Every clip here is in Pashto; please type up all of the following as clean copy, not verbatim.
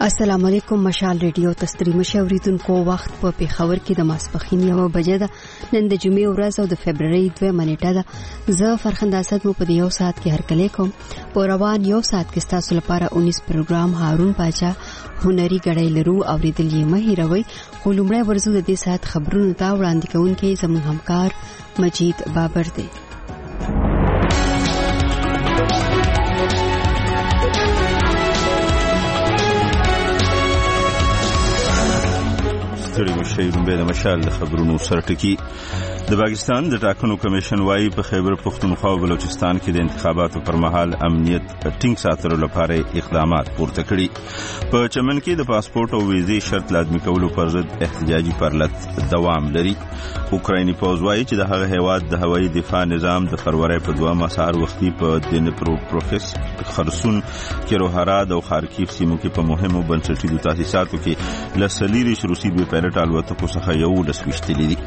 السلام علیکم. مشال ریډیو تستری مشاوریدونکو وخت په پیښور کې د ماسپخین 1 بجې ده. نن د جمعې ورځ او د فبرवरी 2 نیټه ده. زه فرخنده اسد مو په یو ساعت کې هرکلی کوم. په روان یو ساعت کې تاسو لپاره 19 پروګرام هارون پاچا هنري غړی لرو او ریدل یې مهیروي. خلومړی ورزو د دې ساعت خبرونو ته وړاندې کوونکی زموږ همکار مجید بابر دی. ستړي مشي رومبه د مشال د خبرونو سرټکی. د پاکستان د ټاکنو کمیشن وايي په خیبر پختونخوا او بلوچستان کې د انتخاباتو پر مهال امنیت ټینګ ساتلو لپاره اقدامات پورته کړي. په چمن کې د پاسپورت او ویزې شرط لازمي کولو پر ضد احتجاجي پرلط دوام لري. اوکرایني پوځ وايي چې د هغه هیواد د هوایي دفاع نظام د فروری په 2 سهار وختي په دنپروپروفیسک خرسون کیروهراد او خارکیف سیمو کې په مهمو بنسټیزو تاسیساتو کې لسلیری روسي به پیلټ الوتکو څخه یو لسويشتلې دي.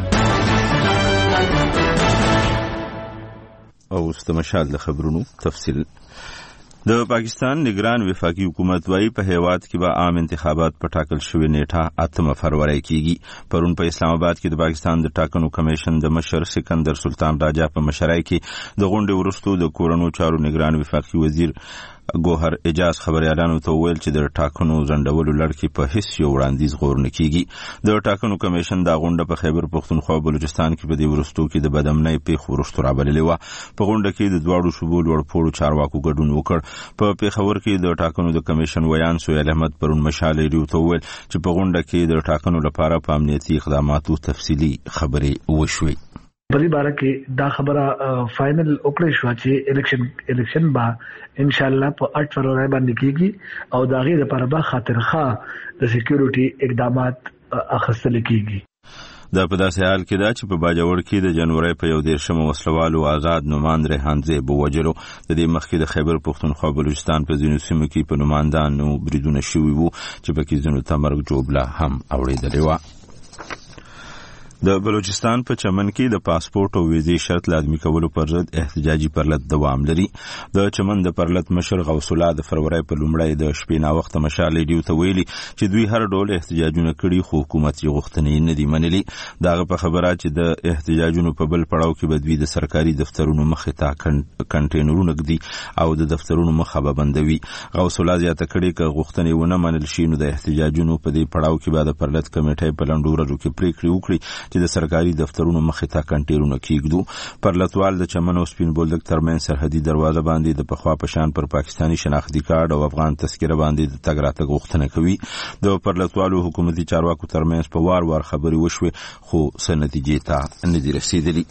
او استمشال د خبرونو تفصیل. د پاکستان نگران وفاقي حکومت وايي په هیواد کې به عام انتخابات په ټاکل شوی نیټه 8 فروری کېږي. پرون په اسلام آباد کې د پاکستان د ټاکنو کمیشن د مشر سکندر سلطان راجا په مشرۍ کې د غونډې وروسته د کورونو چارو نگران وفاقي وزیر ګوهر اجاز خبريالانو ته ویل چې د ټاکنو ځنډولو لړ په هیڅ یو وړاندیز غور نه کیږي. د ټاکنو کمیشن دا غونډه په خیبر پختونخوا او بلوچستان کې په دې ورستو کې د بدامنۍ پیښ ورستو رابللې و. په غونډه کې د دواړو صوبو لوړپوړو چارواکو ګډون وکړ. په پیښور کې د ټاکنو د کمیشن ویان سهیل احمد پرون مشال ریډیو ته ویل چې په غونډه کې د ټاکنو لپاره په امنیتي اقداماتو تفصیلي خبرې وشوي. په دې باره کې دا خبره فائنل وکړې شو چې الیکشن با ان شاء الله په 8 فروری باندې کیږي او دا غیر لپاره به خاطرخواه د سکیورټي اقدامات اخیستل کیږي. دا په داسې حال کې دا چې په باجوړ کې د جنوري په 11 وسلوالو آزاد نومان ریحانزه بوجلو د دې مخکې د خیبر پختونخوا بلوچستان په ځینو سیمو کې په نوماندانو بریدونه شوي وو چې په کې ځینو تمرګ جوړبله هم اوریدلې و. د بلوچستان په چمن کې د پاسپورت او ویزې شرط لازمي کولو پر ضد احتجاجي پرلط دوام لري. د چمن د پرلط مشر غوث الله د فروری په لومړی د شپې نا وخت مشال ریډیو ته ویلي چې دوی هر ډول احتجاجونه کړي خو حکومت یې غوښتنې نه دي منلي. داغه په خبره چې د احتجاجونو په بل پړاو کې بدوی د سرکاري دفترونو مخې ته کنټینرونه ګدي او د دفترونو مخه به بندوي. غوث الله زیاته کړي چې غوښتنې ونه منل شي نو د احتجاجونو په دې پړاو کې به د پرلط کمیټې په لنډو ورځو کې پریکړې وکړي چې د سرکاري دفترونو مخې ته کنټینرونه کېږدو. پرلطوال د چمن او سپین بولدک ترمن سرحدي دروازه باندې د پخوا په شان پر پاکستاني شناختی کارت او افغان تذکره باندې د تګ راتګ غوښتنه کوي. د پرلطوالو حکومتي چارواکو ترمن په وار خبري وشوي خو څه نتیجې ته نه دي رسیدلي.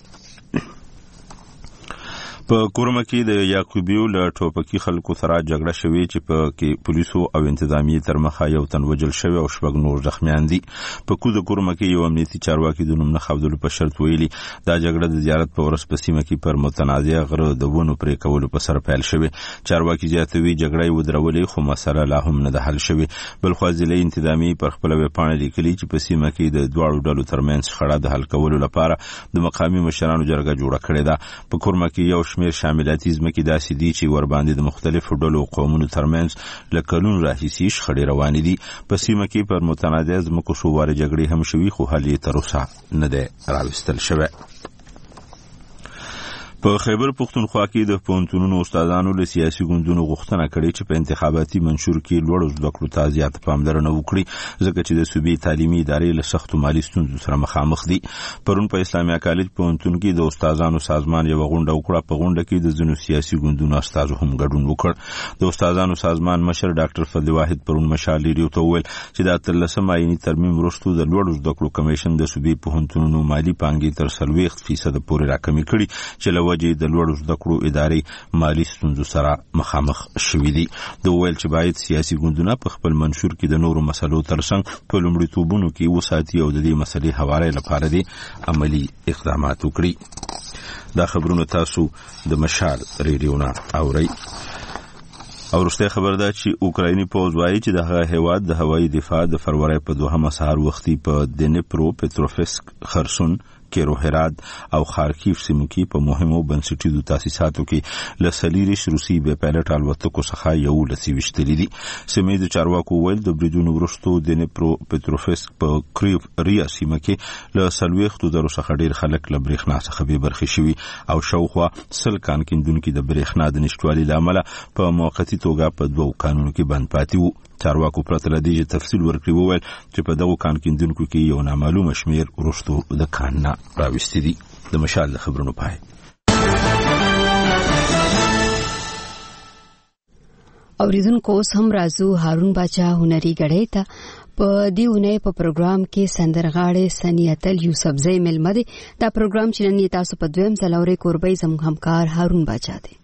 په کورمه کې د یعقوبیو له ټوپکي خلکو سره جګړه شوې چې په کې پولیسو او انتظامی تر مخه یو تن وجل شوی او شپږ نور زخمیان دي. په کوزه کورمه کې یو امنیتي چارواکي د نوم نه خاوندلو په شرط ویلي دا جګړه د زیارت په ورځ په سیمه کې پر متنازع غره د ونو پرې کولو په سر پیل شوی. چارواکي زیاتوي جګړه یې ودرولې خو مسله لا هم نه ده حل شوی. بل خو ځلې انتظامی پر خپل وپاڼه لیکلي چې په سیمه کې د دواړو ډلو ترمنځ شخړه د حل کولو لپاره د مقامي مشرانو جرګه جوړه کړې ده. په کورمه کې یو شمیر شاملاتي ځمکې داسې دي چې ور باندې د مختلفو ډلو قومونو ترمنځ له کلونو راهیسې شخړې روانې دي. په سیمه کې پر متنازع ځمکو څو وارې جګړې هم شوي خو حل یې تر اوسه نه دی راوستل شوی. په خیبر پختونخوا کې د پوهنتونونو استادانو له سیاسي ګوندونو غوښتنه کړې چې په انتخاباتي منشور کې لوړو زده کړو ته زیاته پاملرنه وکړي ځکه چې د صوبې تعلیمي ادارې له سختو مالي ستونزو سره مخامخ دي. پرون په اسلامي کالج پوهنتون کې د استادانو سازمان یو غونډه وکړه. په غونډه کې د ځینو سیاسي ګوندونو استادو هم ګډون وکړ. د استادانو سازمان مشر ډاکټر فضل واحد پرون مشال ریډیو ته ویل چې د 13 آئینی ترمیم وروسته د لوړو زده کړو کمیشن د صوبې پوهنتونونو مالي پانګې تر 40% پورې راکمې کړي چې له وجې د لوړو زده کړو ادارې مالي ستونزو سره مخامخ شوي دي. د ویل چې باید سیاسي ګوندونه په خپل منشور کې د نورو مسلو ترڅنګ په لومړیتوبونو کې وساتي او د دې مسلې حواله لپاره دي عملی اقدامات وکړي. دا خبرونه تاسو د مشال ریډیو نه اورئ. او وروسته خبر ده چې اوکرایني پوځ وايي چې د هغه هیواد د هوایي دفاع د فروری په 2 سهار وختي په دنپروپروفیسک خرسون کیرو هرات او خارکیف سیمو کې په مهمو بنسټیزو تاسیساتو کې لسلیریش روسي به پایلټ الوتکو څخه یو لسی وشتلې دي. سیمې د چارواکو ویل د بریدونو وروسته د نیپرو پټروفسک په کریف ریا سیمه کې له سلويختو درو څخه ډیر خلک له برېښنا څخه به برخي شوي او شاوخوا سل کان کیندونکو د برېښنا د نشټوالي لامل په موقتی توګه په دوه قانونو کې بند پاتې وو. چارواکو پرته لدی تفصیل ورکړي وویل چې په دغه کان کیندونکو کې یو نامعلوم شمیر ورستو د کان نه راوستي دي. د مشال خبرونو پای اوریدونکو اوس هم راځو هارون باچا هنري غړې ته په دیونه په پروګرام کې سندرغاړي سنیاتل یوسفزئی ملمده دا پروګرام چې نن تاسو په دویم ځلوري کوربې زموږ همکار هارون باچا دی.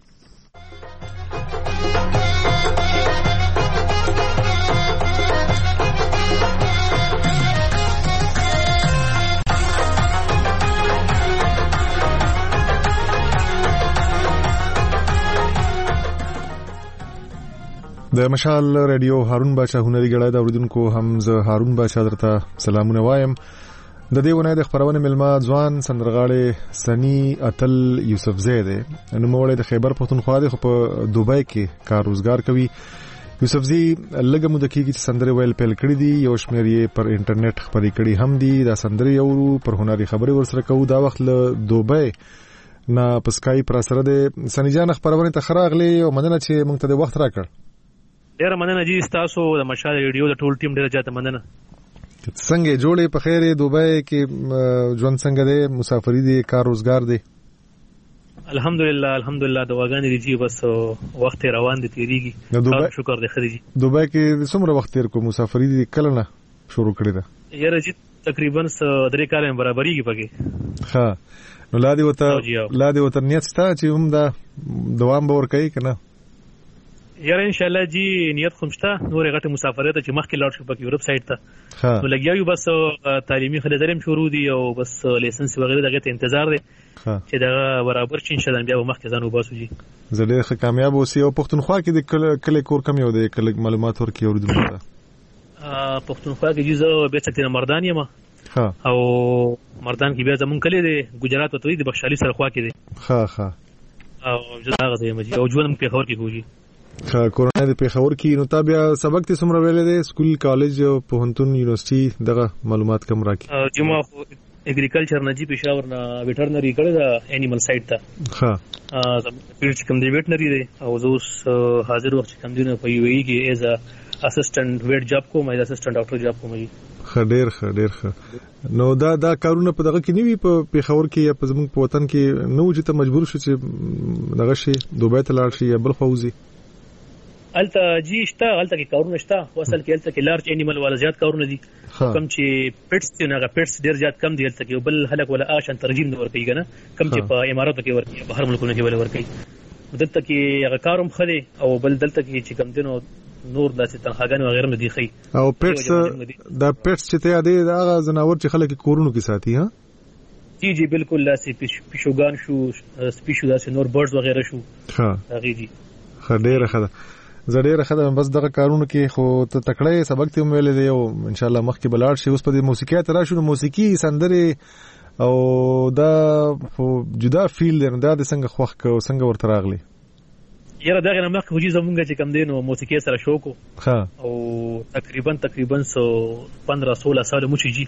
د مشال رادیو هارون باچا هنري غړای د اوریدونکو هم زه هارون باچا درته سلامونه وایم. د دې ونې د خبرونه ملما ځوان سندرغاړي سنی اتل یوسفزئی دی. نو موړې د خیبر پختونخوا دی خو په دوبۍ کې کار روزګار کوي. یوسفزئی لږه مده کې چې سندره ویل پیل کړی دی یو شمېر یې پر انټرنیټ خبرې کړي هم دي. دا سندره یو پر هنري خبرې ورسره کوو. دا وخت له دوبۍ نه په سکایپ را سره د سنی جان خبرونه ته خراغلی او مننه چې موږ ته د وخت راکړ. ډیر مننه جی تاسو د مشال ریډیو د ټول ټیم ډیر زیاته مننه. څنګه جوړې په خیر دوبۍ کې ژوند څنګه دی مسافری دی کار روزګار دی؟ الحمدلله دواګانې دي جی بس وخت روان دي تیریږي شکر دی خدای جی. دوبۍ کې څومره وخت تیر کو مسافری دی کله نه شروع کړی دا؟ یاره جی تقریبا 3 کال برابرېږي پکې. ها نو لا دې وته نیت شته چې هم دا دوام به ور کوي کنه؟ یاره ان شاء الله جی نیت خومشته نورې غټه مسافرت چې مخکې لاړ شو پکې یورپ سایډ ته نو لګیاو بس تعلیمي خدماتم شروع دي او بس لایسنس وغیرہ دغه ته انتظار دی چې دا برابر شي ان شاء الله بیا مخکې ځانو باسو جی. زله ښه کامیاب اوسې او پښتونخوا کې د کله کور کم یو دی کله معلومات ورکړي اوریدونکو ته. پښتونخوا کې جزو به چتنه مردان یم او مردان کې بیا زمون کلی دی ګجرات وته دی بخشالي سره خوا کې دی. او زه هغه یم جی او ژوند په خبر کې کوجی. کورونا د پیښور کې نو تا بیا سبق ته څومره ویلې دي سکول کالج او پوهنتون یونیورسيټي دغه معلومات کم راکې؟ جما اګریکلچر نه جی پېښور نه ویټرنری کړی دا انیمل سایډ ته. پیډ کوم دی ویټرنری دی او زه اوس حاضر وخت کوم دی په یو ای کې ایز ا اسسټنټ ویټ جاب کوم ایز اسسټنټ ډاکټر جاب کوم. ډېر نو دا کارونه په دغه کې نیوي په پیښور کې یا په زموږ په وطن کې نو چې ته مجبور شې چې دغه شي دوبۍ ته لاړ شي یا بل خوځي؟ الته جی شته الته کې کارونه شته اصل کې الته کې لارج انیمل ولا زیات کارونه دي کم چې پټس نه پټس ډیر زیات کم دي الته کې بل هلک ولا آشن ترجیم نه ورکوي کنه کم چې په اماراتو کې ورکوي بهر ملکونو کې ولا ورکوي دلته کې هغه کاروم خلي او بل دلته کې چې کم دینو نور داسې تنخواګان وغیرہ مدي خي او پټس دا پټس چې ته یادې دا هغه زناور چې خلک کورونو کې ساتي. ها جی بالکل داسې پیشوګان شو سپیشو داسې نور برډز وغیرہ شو. هغه جی ډېر ښه زړه خدای بس دغه کارونو کې خو ته تکړه سبق ته ویل دی او ان شاء الله مخکې بلار شي. اوس په دې موسیقي ته راشو موسیقي سندره او دا جدا فیلډ نه دا د څنګه خوخ کو څنګه ورته راغلی؟ یاره دغه نه مخکې وجې زمونږ چې کم دی نو موسیقي سره شوکو او تقریبا 15-16 سال مو چې جی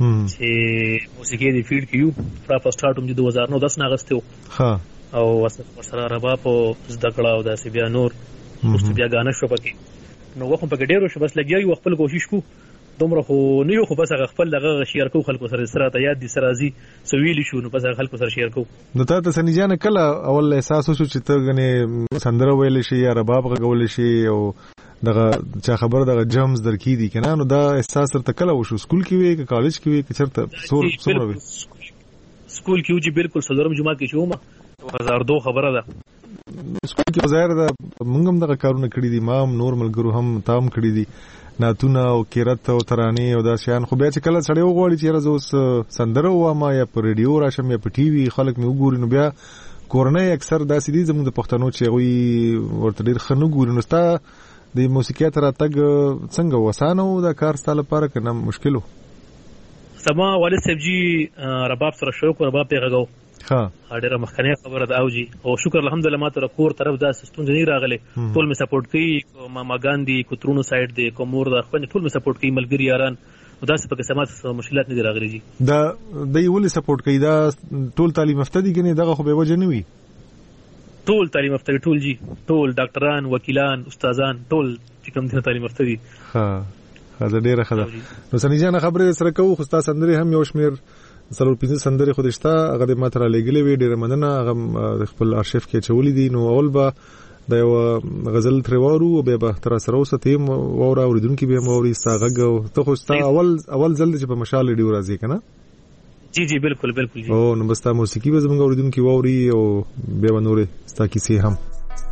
چې موسیقي دی فیلډ کې یو پراپر سٹارټ هم د 2009 نه غستو او سره رباب او زده کړه او داسې بیا نور مست بیا غانه شو پکې نو وخت پکې ډیرو شو بس لګیاو خپل کوشش کو دومره خو نه یو خو بس خپل دغه شیر کو خلکو سره ته یاد دي سره ازي سویل شو نو بس خلکو سره شیر کو. نو ته سنی جان کله اول احساس وشو چې ته غنه سندره ویل شي یا رباب غول شي او دغه چا خبر دغه جمز درکې دي کنه نو دا احساس تر کله وشو سکول کې وی که کالج کې وی که چرته څومره وی؟ سکول کې وجي بالکل صدرم جمعه کې شوم 2002 خبره ده. سکول کې ظاهر ده موږ هم دغه کارونه کړی دي ما هم نور ملګرو هم تام کړی دي ناتونه او کیرت او ترانې او دا شیان خو بیا چې کله سړی وغواړي چې راز اوس سندره واما یا په ریډیو راشم یا په ټي وي خلک مې وګوري نو بیا کورنۍ اکثر داسې دي زموږ د پښتنو چې هغوی ورته ډېر ښه نه ګوري. نو ستا د موسیقۍ ته راتګ څنګه وسانه و دا کار ستا لپاره که نه مشکل و؟ سما والد صاحب جی رباب سره شوق رباب پیغاو ها ډیره مخکنی خبره ده او جی او شکر الحمدلله ماته کور طرف دا سستون نه راغله ټول می سپورټ کوي ماما ګاندی کوترونو سایډ دی کومور دا خپل ټول می سپورټ کوي ملګری یاران دا څه پکې سمات مشکلات نه راغلي جی دا د یو ول سپورټ کوي دا ټول تعلیم یافته دي کنه دغه خو به وجه نه وي ټول تعلیم یافته ټول جی ټول ډاکټران وکیلان استادان ټول چې کوم دي تعلیم یافته دي ها دا ډیره خبره نو سنی جان خبره سره کوو خو تاسو سندري هم یو شمیر سلور پینځه سندري خو دشتا هغه د ماتره لګلې وی ډیره مننه هغه خپل ارشیف کې چولې دي نو اول با د یو غزل تریوارو به به تر سره وسته وره اوریدونکو به موري استاغه ته خو ستا اول ځل چې په مشال ډیو راځي کنه جی جی بالکل بالکل جی او نو بستا موسیقي به زموږ اوریدونکو ووري او به ونوري ستا کیسه هم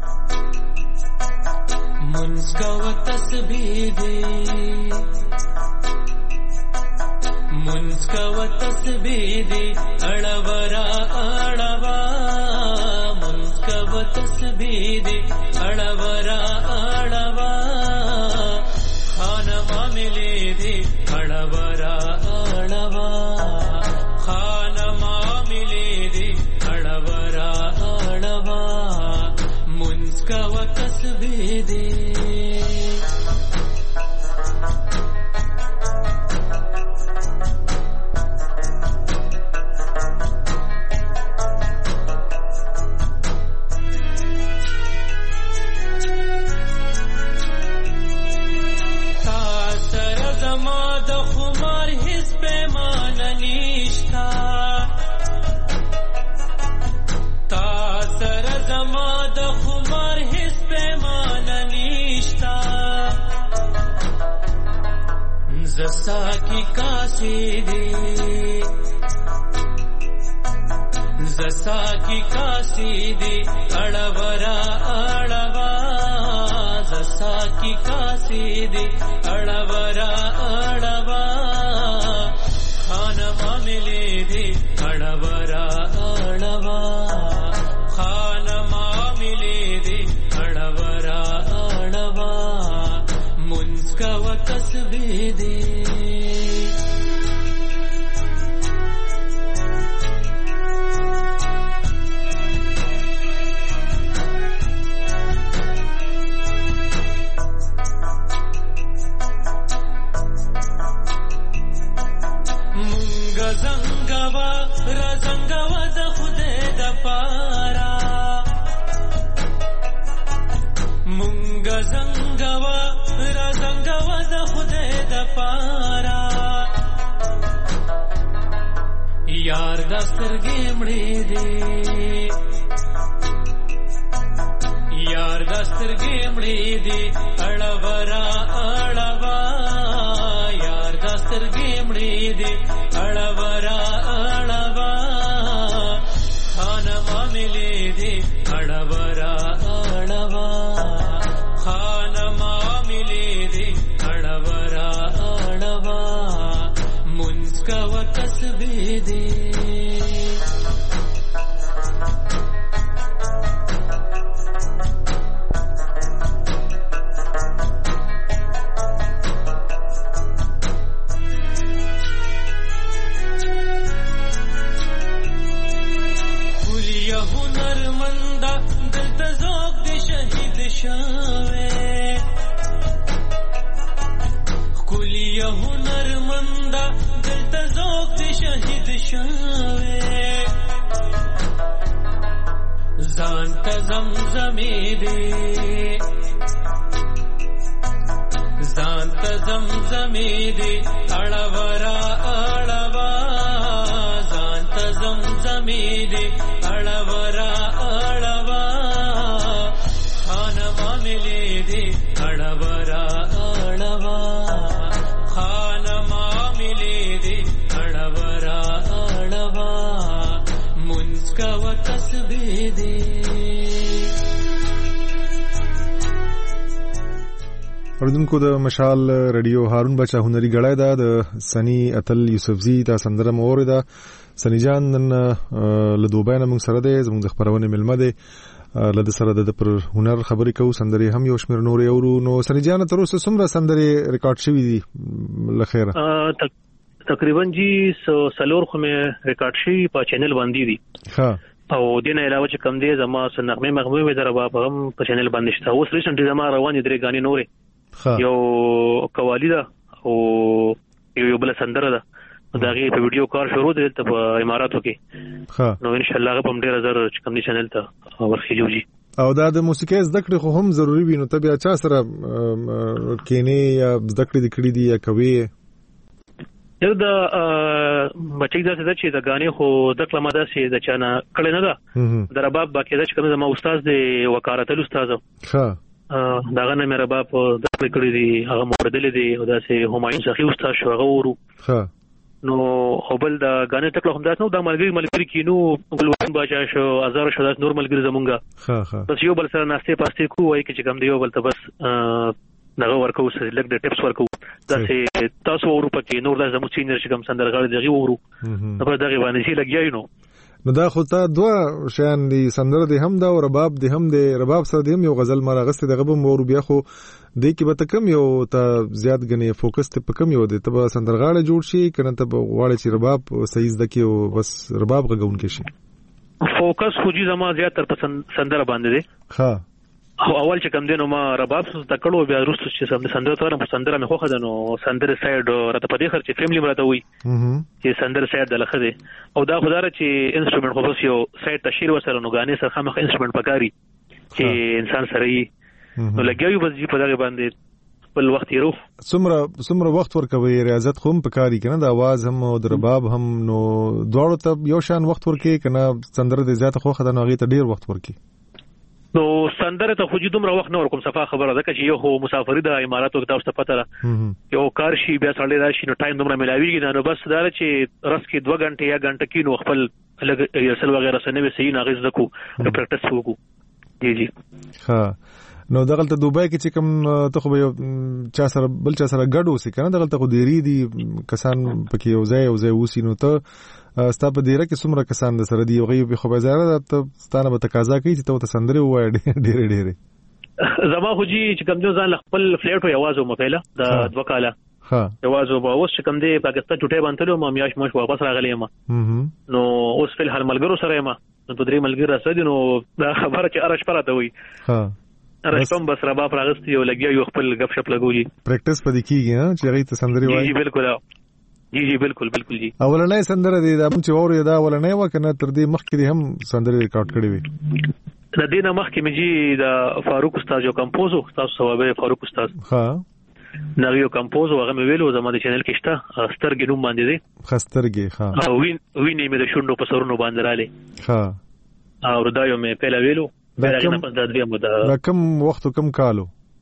منسکو تسبیح منسکو تسبیح اڑورا اڑوا منسکو تسبیح اڑورا اڑوا خانما ملے دے اڑورا اڑوا خانما ملے دے اڑورا اڑوا منسکو تسبیح دے زسا کی کاسی دی زسا کی کاسی دی اڑورا اڑوا زسا کی کاسی دی اڑورا اڑوا خانما ملے دی اڑورا اڑوا خانما ملے دی اڑورا اڑوا منسکو تسبیح دی یار دستر گیمڑی دی یار دستر گیمڑی دی اڑورا اڑوا یار دستر گیمڑی دی اڑورا اڑوا خانما ملے دی اڑورا اڑوا خانما ملے دی اڑورا اڑوا منسکو تسبیح دی زانت زمزمی دی زانت زمزمی دی اڑورا اڑوا زانت زمزمی دی اڑورا اڑوا خانما ملے دی اڑورا اڑوا خانما ملے دی اڑورا اڑوا منسکو تسبیح دی اوردونکو د مشال رادیو هارون بچا هنري غړای دا د سنی اتل یوسفزی دا سندره مور دا سنی جان نن له دوبای نه موږ سره ده زموږ د خبرونه ملمه ده لده سره د پر هنر خبرې کوو سندري هم یو شمیر نور یو نو سنی جان تر اوسه څومره سندري ریکارډ شوی دي لخيره تقریبا جی سلور خو مې ریکارډ شي په چینل باندې دي ها او دینه علاوه چې کم دی زما سنغمه مغمه وې در باب هم په چینل باندې شته اوس ریسنټلی زما روان دي درې غانې نورې یو قوالی ده او یو بل سندره ده داغه په ویډیو کار شروع دي ته په اماراتو کې نو ان شاء الله په ډیر زر چې کم دي چینل ته ورخیږي او دا د موسیقي زده کړې خو هم ضروری وي نو ته بیا چا سره کینې یا زده کړې کړې دي یا کوي یو دا بچی دا چې دا غانې خو د کلمه دا سي د چانه کړي نه ده د رباب باقي دا چې کوم زما استاد دی وکارتل استاد ها دا غنه مې رباب د کړي دي هغه مردل دي او دا سي همایون شخي استاد شو هغه ورو ها نو خپل دا غانې تکله هم دا نو د ملګری کینو ګلوان باجا شو هزار شو د نور ملګری زمونږه ها بس یو بل سره ناشته پاسته کو وای چې کوم دی یو بل ته بس دغه ورکو سره لګ د ټیپس ورکو دا چې تاسو ورو پکې نور د زموږ سینر چې کوم سندرغاړي دغه ورو نو په دغه باندې چې لګیای نو دا خو ته دوه شان دي سندره دي هم دا او رباب دي هم دي رباب سره دي هم یو غزل مرغسته دغه به مور بیا خو د کی به کم یو ته زیات غني فوکس ته کم یو دي ته سندرغاړي جوړ شي کنه ته غواړي چې رباب صحیح دکی او بس رباب غون کې شي فوکس خو جی زما زیات تر سندره باندې دي ها او اول چې کم دینو ما رباب څه تکړو بیا وروسته چې سندره تورم سندره مې خوخه دنو سندره سایډ راته په دې خر چې فیملی مراته وي چې سندره سایډ د لخه دي او دا خداره چې انسټرومنت خو بس یو سایډ تشیر وسره نو غانې سره خامخ انسټرومنت پکاري چې انسان سره یې نو لګیو بس په دغه باندې بل وخت یې روح څومره وخت ورکوي ریاضت خو هم پکاري کنه د आवाज هم او د رباب هم نو دواړو ته یو شان وخت ورکي کنه سندره د زیات خوخه د نوغي ته ډیر وخت ورکي نو سندره ته خو دومره وخت نه ورکوم صفه خبره ده چې یو مسافری د اماراتو ته تاسو پته ده یو کار شي بیا سړی راشي نو ټایم دومره ملاويږي نو بس دا چې رس کې 2 غنټه یا غنټه کې نو خپل لګ یسل وغیرہ سره نه وسې نه غږ زکو پریکټیس وکړو جی ها نو دغلته دوبای کې چې کوم ته خو چا سره بل چا سره ګډ وسی کنه دغلته خو ډيري دي کسان پکې یو ځای وسی نو ته ستا په ډیره کې څومره کسان د سره دی غوي خو به زاره ته ستانه به تقاضا کوي چې ته سندره وای ډیره زما خو جی چې کوم ځان خپل فلیټ او आवाज او مفعله د دوه کاله ها आवाज او اوس چې کوم دی پاکستان چټه باندې ما میاش مش واپس راغلی ما نو اوس فل هر ملګرو سره ما نو په درې ملګر راسدي نو دا خبره چې ارش پراته وي ها راشم بس رباب راغستی یو لګیا یو خپل غپ شپ لګوي پریکټیس پدې کیږي ها چې غي ته سندري وای جی بالکل جی بالکل جی اولنې سندره دی دا چې اوري دا اولنې وکنه تر دې مخکې هم سندري ریکارډ کړې وي د دې نه مخکې مې جی د فاروق استاد یو کمپوزو تاسو سوابه فاروق استاد ها نغیو کمپوزو هغه مې ویلو زما د چینل کې شته سترګې نوم باندې دي خسترګې ها او وینې مې د شونډو په سرونو باندې رااله ها او ردايو مې پهلا ویلو دا کم وخت کم کالو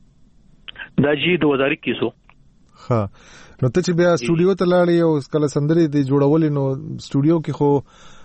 دا جی 2021 کې سو ها نو ته چې بیا سټوډیو ته لاړې او کله سندري دی جوړول نو سټوډیو کې خو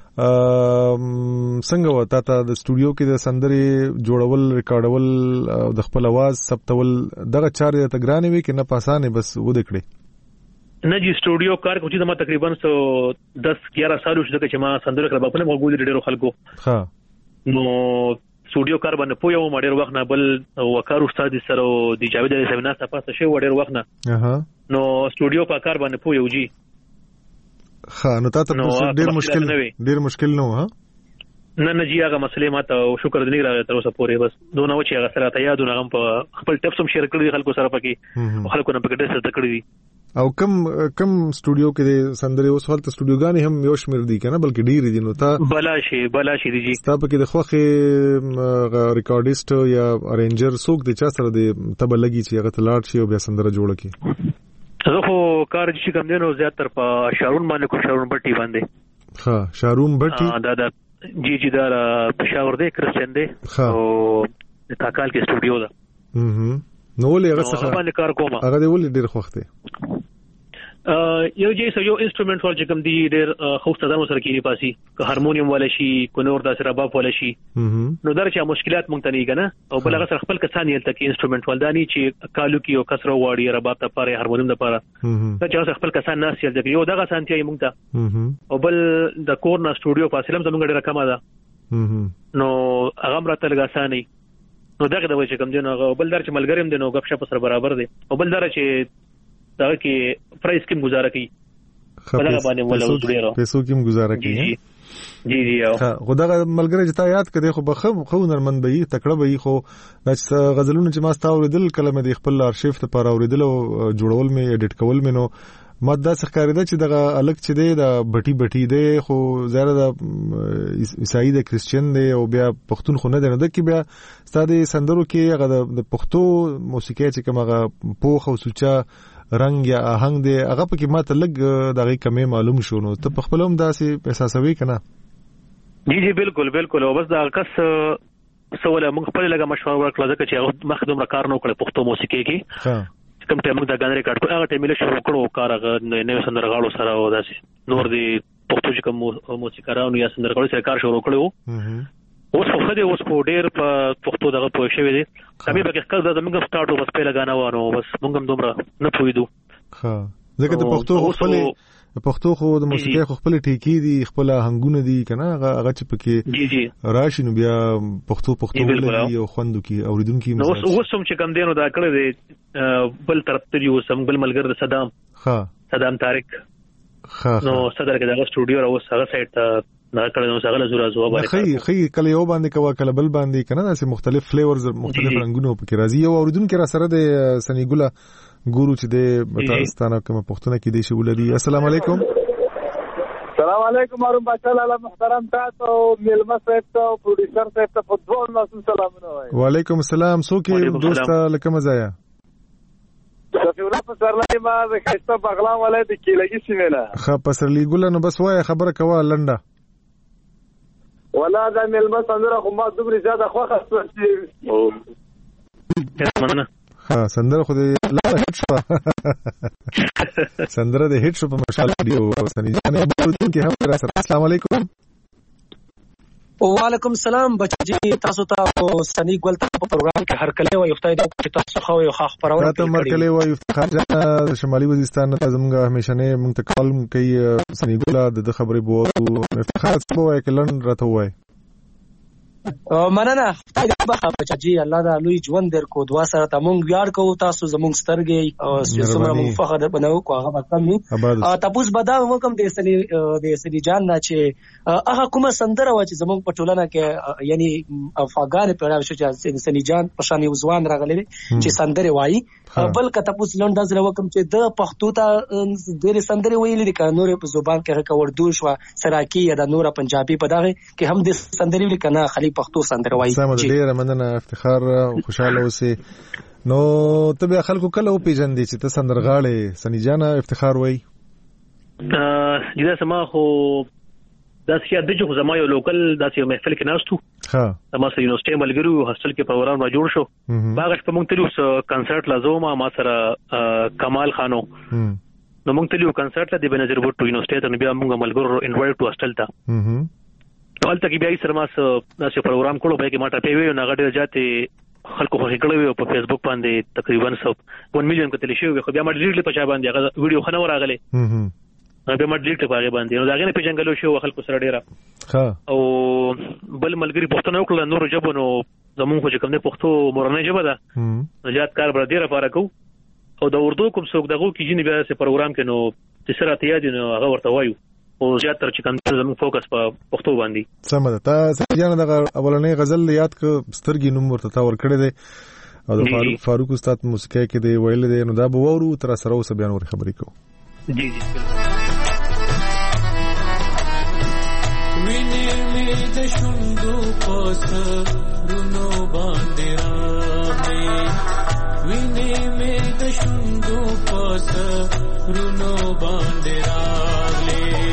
څنګه وتا ته د سټوډیو کې د سندري جوړول ریکارډول د خپل आवाज ثبتول دغه چارې ته ګرانې وي کې نه پاسانه بس ود کړې نه جی سټوډیو کار کوم چې ما تقریبا 10-11 سال وشو چې ما سندره کړه په موږ ډېرو خلکو ها نو سټوډیو کار باندې پویو ما ډېر وخت نه بل وکړ استاد سره د جاوید علي سیمینار ته پاسه شو ډېر وخت نه نو سټوډیو په کار باندې پویو جی ها نو تاسو ډېر مشکل نو ها نه جی هغه مسلې ماته شکر دې راغی تر اوسه پورې بس دونه و چې هغه سره ته یادونه غم په خپل ټیپس هم شیر کړی خلکو سره پکې خلکو نه پکې ډېر څه تکړی او کم سټوډیو کې سندري اوس حالت سټوډیوګانی هم یو شمیر دي کنه بلکې ډیر دي نو تا بلا شي دي ستا پکې د خوخه ریکارډیست یا ارینجر څوک دي چا سره دي تب لګي چې هغه تلاړ شي او بیا سندره جوړه کی زه خو کار چې کوم دینو زیات تر په شارون باندې کو شارون بټي باندې ها شارون بټي دا جی دا پېښور دی کرسچن دی او تاکال کې سټوډیو ده نو ولې هغه څه باندې کار کوم هغه دی ولې ډیر خوخته یو جې یو انسټرومنت ول چې کوم دی ډیر خوسته دمو سره کېږي پاسي که هارمونیم ولا شي کو نور د سره رباب ولا شي نو درچا مشکلات مونږ ته نه کنه او بل هغه سره خپل کسان یل تک انسټرومنت ول دانی چې کالو کې یو کسره واړی رباب ته پاره هارمونیم د پاره دا چې خپل کسان ناس یل تک یو دغه سانتي مونږ ته او بل د کورنا سټوډیو فاصله زمونږ ډیره کمه ده نو هغه مرته لګاساني نو دغه د وجه کوم دی نو بل در چې ملګریم دی نو غب شپ سره برابر دی او بل در چې دا کې پرایس کې گزاره کوي بلغه باندې ولا ډیرو پیسو کې گزاره کوي. جی خدای ملګری چې تا یاد کړې خو بخو نرمن به تکړه به خو د غزلونو چې ما ستاوریدل کلمه د خپل ارشیف ته پر اوریدل او جوړول می اډیټ کول مې نو ماده څخه چې دغه الګ چې دی د بټي دی خو زیاده د عیسائی د کریسچین دی او بیا پښتون خو نه دی نو د کې بیا ستاسو سندرو کې هغه د پښتو موسیقي چې کومه پوخ او سوچا رنگ یا آهنګ دی هغه په کې ماته لګ دغه کمه معلوم شو نو ته په خپل هم داسې احساسوي کنه؟ جی بالکل او بس دا کس سواله موږ خپل لګه مشوره ورکړه ځکه چې مخدوم را کار نه کړ پښتو موسیقي کې کوم ټیم موږ دا غان ریکارډ کړو هغه ټیم له شروع کړو کار هغه نوې سندرغاړو سره او داسې نور دی پښتو چې کوم موسیقارانو یا سندرغاړو سره کار شروع کړو اوس خو خدای اوس په ډېر په پښتو دغه پوه شوی دی کمې به کله دا موږ سٹارټو بس په لګانه وانه بس موږ هم دومره نه پوهیدو ها ځکه ته پښتو خو د موسیقي خو خپل ټیکی دي خپل هنګونه دي کنه هغه چې پکې راشي نو بیا پښتو ولې او خوندو کې اوریدونکو نو اوس هم چې کم دینو دا کړی دی بل طرف ته یو سم بل ملګر د صدام طارق نو صدر کې دا سټوډیو او هغه سایت ته نه کړو نو څنګه زورا زو باندې خي کله یو باندې کوا کله بل باندې کنه داسې مختلف فلیورز مختلف رنگونه پکې راځي او اوریدونکو را سره د سنیګولا ګورو چې د متاستانه کوم پښتون کې دی شغل دی. السلام علیکم. السلام علیکم ارم بچاله محترم تاسو ملما صاحب ته پروډوسر صاحب ته په دوه ناسو سلامونه وای. وعلیکم السلام څوک دوست لکه مزایا صفی الله په سرلای ما د خسته بغلان ولایت کې لګی سیمه خه پسرلی ګل نو بس وای خبره کوا لنډه ولا دا ملما سندره خو ما دومره زیاده خوښه مننه سندره خو دې لا هټ شو سندره دې هټ شو په مشال دی او سني جان کې هم را سره. السلام علیکم. وعلیکم السلام بچی تاسو ته سني ګل ته په پروګرام کې هر کله وي خدای دې چې تاسو خو یو خاص پرونه ته مرکله وي افتخار شمالي وزیرستان ته زموږ همیشه نه موږ ته کال کوي سني ګل د خبرې بو افتخار څه وای کلن راته وای مننه خدای دې په بچی الله دا لوی ژوند درکو دعا سره ته مونږ ویاړ کوو تاسو زموږ سترګې او څومره مونږ فخر بنو کو هغه کم نو تاسو به دا وکم د سني جان نه چې هغه کومه سندره و چې زموږ په ټولنه کې یعنی افغان پیدا شو چې سني جان په شان یو ځوان راغلی چې سندره وایي بل که تاسو لنډ ځل وکم چې د پښتو ته ډېر سندره ویلې دي که نور په زبان کې هغه اردو شو سراکی یا د نور پنجابي په دغه کې هم د سندره ویل کنه خلی پښتو سندره وایي. سم ډېر مننه افتخار خوشاله اوسئ. نو ته به خلکو کله پیژندې چې ته سندرغاړې سني جان افتخار وایي؟ دا سما خو داسې یاد دی چې زما یو لوکل داسې یو محفل کې ناستو زما سره یونیورسټي ملګري هاستل کې پروګرام را جوړ شو باغ په مونږ تلو کنسرت لازم ما سره کمال خانو نو مونږ تلو کنسرت لا د بنظر بوټو یونیورسټي ته بیا مونږ ملګرو انوایټ ټو هاستل ته ولته کې بیا یې سره ما داسې پروګرام کړو به کې ما ټاپې وی نه غډه جاته خلکو خو کړو په فیسبوک باندې تقریبا 1 میلیون کتل شي خو بیا ما ډیټ په چا باندې هغه ویډیو خنو راغله به ما ډیټ په هغه باندې نو داغه نه پیژنګلو شو خلکو سره ډیره او بل ملګری پښتون وکړه نور جبونو زمون خو چې کوم نه پښتو مورنۍ جبه ده نجات کار بر ډیره پاره کو او د اردو کوم څوک دغه کې جنې بیا سه پروګرام کې نو چې سره ته یاد نو هغه ورته وایو او زیاتره چې کوم زمون فوکس په پښتو باندې سم ده. تا ځان دغه اولنې غزل یاد ک سترګې نوم ورته تا ور کړی دی او د فاروق استاد موسیقي کې دی ویل دی نو دا به وورو تر سره اوس بیان ور خبرې کو. جی وینې مې د شوندو پاس رونو باندې راغلې وینې مې د شوندو پاس رونو باندې راغلې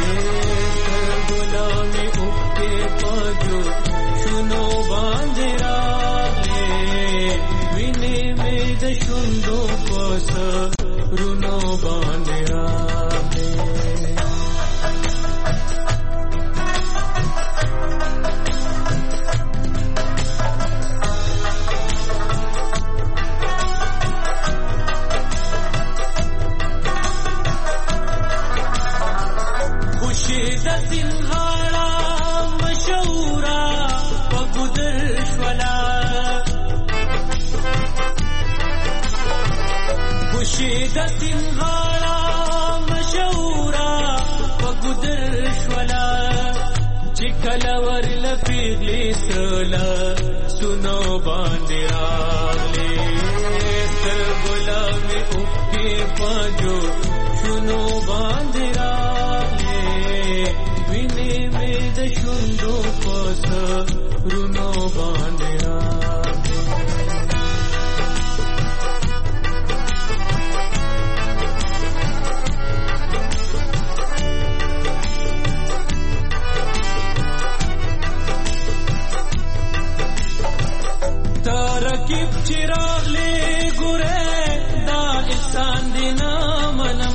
ګلانې اوپې پاجو شونو باندې راغلې وینې مې د شوندو پاس رونو باندې راغلې د سنغاړه مشهورا پیغلی سرلا سنو باندې راغلې تر ګلامي اوکې پاجو شنو باندې راغلې وینې مې د شوندو پس رونو باندې ترکیب چراغ لے ګره دا احسان دینا منم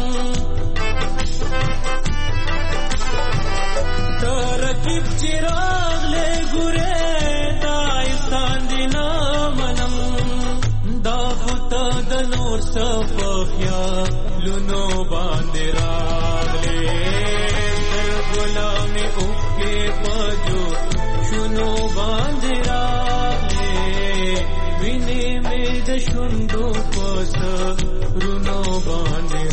ترکیب چراغ لے ګره دا احسان دینا منم دا خطا د نور صفخیا لونو باندې راغلې غلامي اوکې پاجو شنو باندې وینې مې د شوندو پس رونو باندې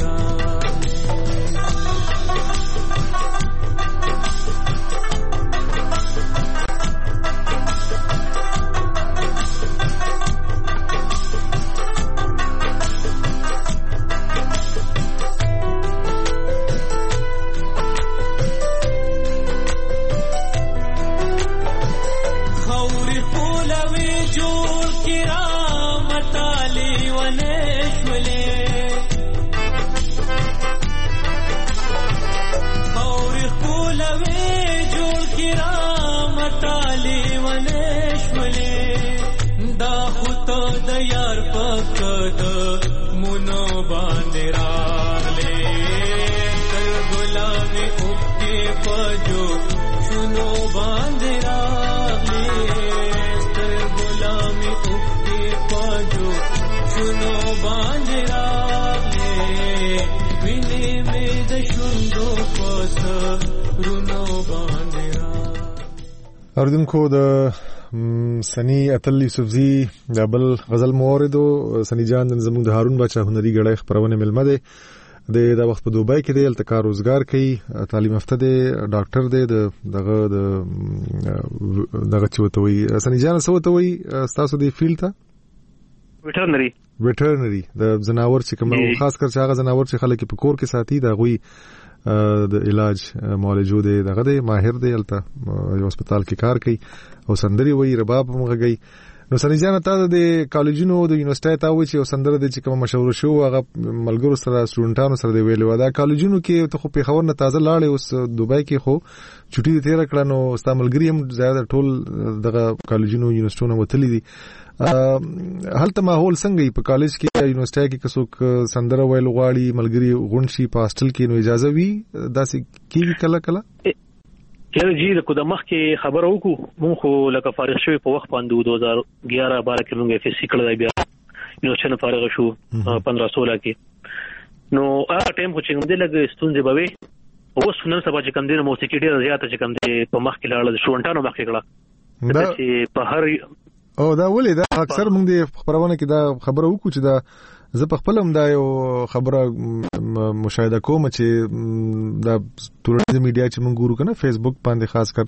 اوریدونکو د سنی اتل یوسفزی د بل غزل موردو سنی جان زموږ د هارون بچا هنري غړی خبرونه ملمه ده د وخت په دوبای کې د التکار روزګار کوي تعلیم یافته دی ډاکټر دی دغه چوتوي سنی جان سوتوي تاسو د فیلډ ته ویټرنری د زناور چې کوم خاص کر چې هغه زناور چې خلک په کور کې ساتي دا غوي د علاج معالجو دی دغه دی ماهر دی الته یو هسپتال کې کار کوي او سندري وای رباب مغږی نو سنی جان ته د کالجونو د یونیورسيټي ته و چې سندره د چې کوم مشهور شو هغه ملګرو سره سټوډنټانو سره دی ویلو دا کالجونو کې ته خو په خبر نه تازه لاړې اوس دوبای کې خو چټي تیر کړه نو استعمالګری هم زیاده ټول دغه کالجونو یونیورسيټونو وتلی دي هلته ماحول څنګه په کالج کې یونیورسيټي کې کڅوک سندره ویل غواړي ملګری غونشي په هاستل کې نو اجازه وی داسې کیږي کله کله جی د مخ کې خبر وکړو مونږ خو لکه فارغ شوی په وخت باندې 2011-12 کې مونږ FSC کړل بیا یونیورسيټي فارغ شو 15-16 کې نو هغه ټایم خو چې موږ لګ ستونزې بوي اوس نن سبا چې کم دي موسیقي ډیره زیاته چې کم دي په مخ کې لاړل شوونټانو مخ کې کړه چې په هر او دا ولې دا اکثر موږ د خبرونه کې دا خبره وکړو چې دا زه په خپل هم دا یو خبره مشاهده کوم چې دا ټولنیز میډیا چې موږ ګورو کنه فیسبوک باندې خاص کر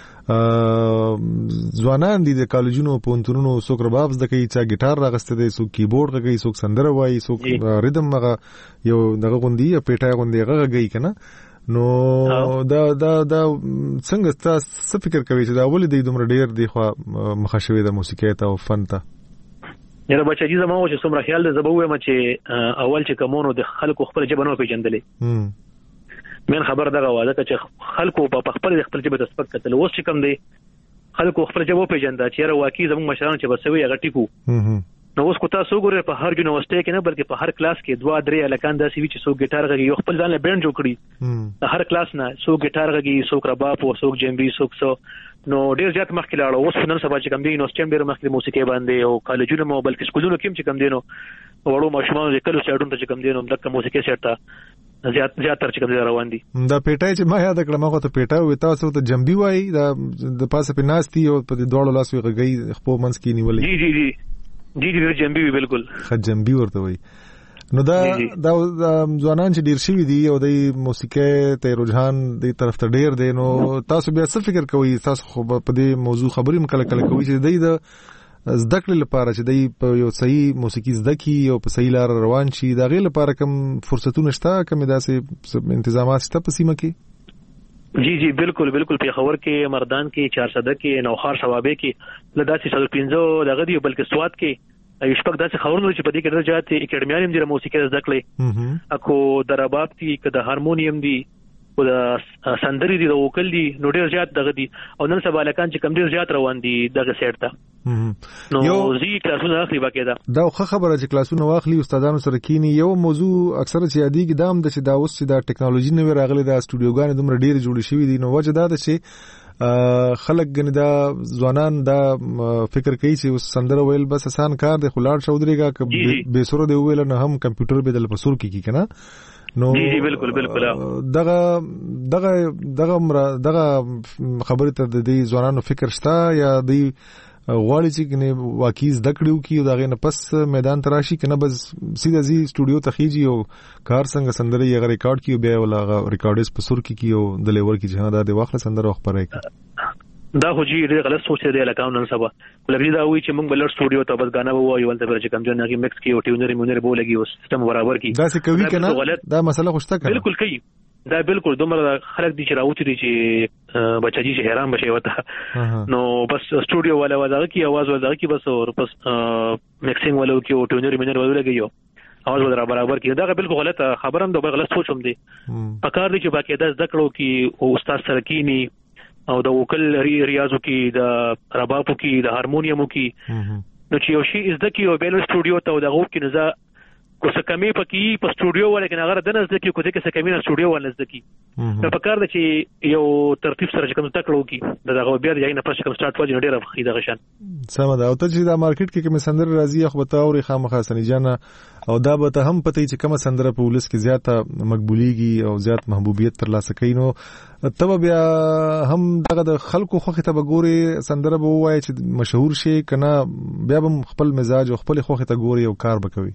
ځوانان دي د کالجونو پونتونو څوک رباب زده کوي چې ګټار راغسته دي څوک کیبورډ غږی څوک سندره وایي څوک ریدم مغه یو دغه غوندي پیټای غوندي غږی کنه نو دا څنګه تاسو فکر کوئ چې دا ولې د دومره ډیر دی خو مخښوي د موسیقي ته او فن ته یره بچا جی زموږ چې څومره خیال د زبوې ما چې اول چې کومونو د خلکو خپل جبنو پیژندلې من خبر دغه واده چې خلکو په خپل جبه تسبق کتل اوس چې کوم دی خلکو خپل جبه پیژندا چې یره واقعي زموږ مشران چې بسوي هغه ټیکو نو اوس کو تاسو ګورئ په هر یونیورسيټي کې نه بلکې په هر کلاس کې 2-3 الکان داسې وی چې څوک ګټار غږی یو خپل ځان له بینډ جوړ کړي هر کلاس نه څوک ګټار غږی څوک رباب او څوک جنبي څوک نو ډیر زیات مخکې لاړو اوس نن سبا چې کوم دی یونیورسيټي ډیر مخکې موسیقي باندې او کالجونو مو بلکې سکولونو کې چې کوم دی نو وړو ماشومان د کلو سټډون ته چې کوم دی نو دغه موسیقي سټه زیاتره چې کوم دی روان دي دا پیټای چې ما یاد کړم هغه ته پیټای وي تاسو ته جنبي وای دا د پاسه په ناستي او په دوړو لاس وی غږی خپل منځ کې نیولې جی جنبي بالکل جنبي ورته وای نو دا ځوانان چې ډیر شوي دي او د موسیقي ته رجحان دی طرف ته ډیر دی، نو تاسو بیا څه فکر کوئ؟ تاسو خو په دې موضوع خبرې مکله کله کوي چې د زده کړې لپاره چې دی په یو صحیح موسیقي زده کړي او په صحیح لار روان شي، د هغې لپاره کوم فرصتونه شته، کومې داسې انتظامات شته په سیمه کې؟ جی بالکل پیښور کې، مردان کې، چارسده کې، نوخار شوابې کې لداسې 15 دغه دی، بلکې سوات کې شپږ داسې خبرونه چې په دې کې ډېر زیات اکیډمیان دي موسیقي زده کړې، اکو د رباب دي، که د هارمونیم دي، او د سندري دي، د وکل دي، نو ډېر زیات دغه دي. او نن سبا لکان چې کم ډېر زیات روان دي دغه سیټ ته، نو زی کلاسونه اخلي باقاعده. دا خو خبره چې کلاسونه واخلي استادانو سره کینی. یو موضوع اکثر چې یادېږي دا هم د چې دا اوس چې دا ټیکنالوژي نوې راغلي، دا استودیوګانې دومره ډېرې جوړې شوي دي، نو وجه دا ده چې خلک غنی دا ځوانان دا فکر کوي چې سندره ویل بس آسان کار دی، خو لاړ شو درېګه که بے سره دی ویل نه هم کمپیوټر به دل پسور کی کنه. نو بالکل دغه خبره ته د دې ځوانانو فکر شته یا دی غواړي چې کنه واقعي زده کړو کی او دغه نه پس میدان تراشي کنه بس سیده زی سټوډیو ته خيږي او کار څنګه سندره یې ریکارډ کیو بیا ولا ریکارډز په سر کې کیو د لیور کې جهاد د واخله سندره خبره کوي. دا خو جی ډېر غلط سوچ دی لکه نن سبا لګي دا وی چې موږ بلر سټوډیو ته بس غانا وایو ولته چې کوم ځای کې مکس کیو ټیونر بو لګي او سیستم برابر کی دا څه کوي کنه دا مسله خوشته کوي. بالکل کوي دا بالکل دومره خلک دي چې راوتی دي چې بچی چې حیران بشي وته نو بس سټوډیو والا وځه کی आवाज وځه کی بس او بس مکسینګ والو کی او ټیونر ولو لګیو आवाज ولا برابر کی. دا بالکل غلطه خبرم دا غلط سوچوم دي. پکار دي چې باقاعده ذکرو کی او استاد سره کینی او د وکل ریاضو کې، د ربابو کې، د هارمونیمو کې، نو چې یو شی زده کی او بیل سټوډیو ته دغه کې نه ځه کو څه کمی پکې په سټوډیو ولیکن هغه د نزد کې کو دې کې څه کمی نه سټوډیو ولنځ کی. نو پکار دی چې یو ترتیب سره کوم تکړو کی دغه بیا دی نه پښه کوم سٹارټ وځي ډیره خیده غشن سم ده. او ته چې دا مارکیټ کې کوم سندره راځي خو به تاوري خامخا سنجانه او دا به ته هم پته چې کوم سندره په ولس کې زیاته مقبوليږي او زیات محبوبیت ترلاسه کوي، نو ته بیا هم دغه د خلکو خوخه ته ګوري سندره به وایي چې مشهور شي کنه بیا به خپل مزاج او خپل خوخه ته ګوري او کار وکوي.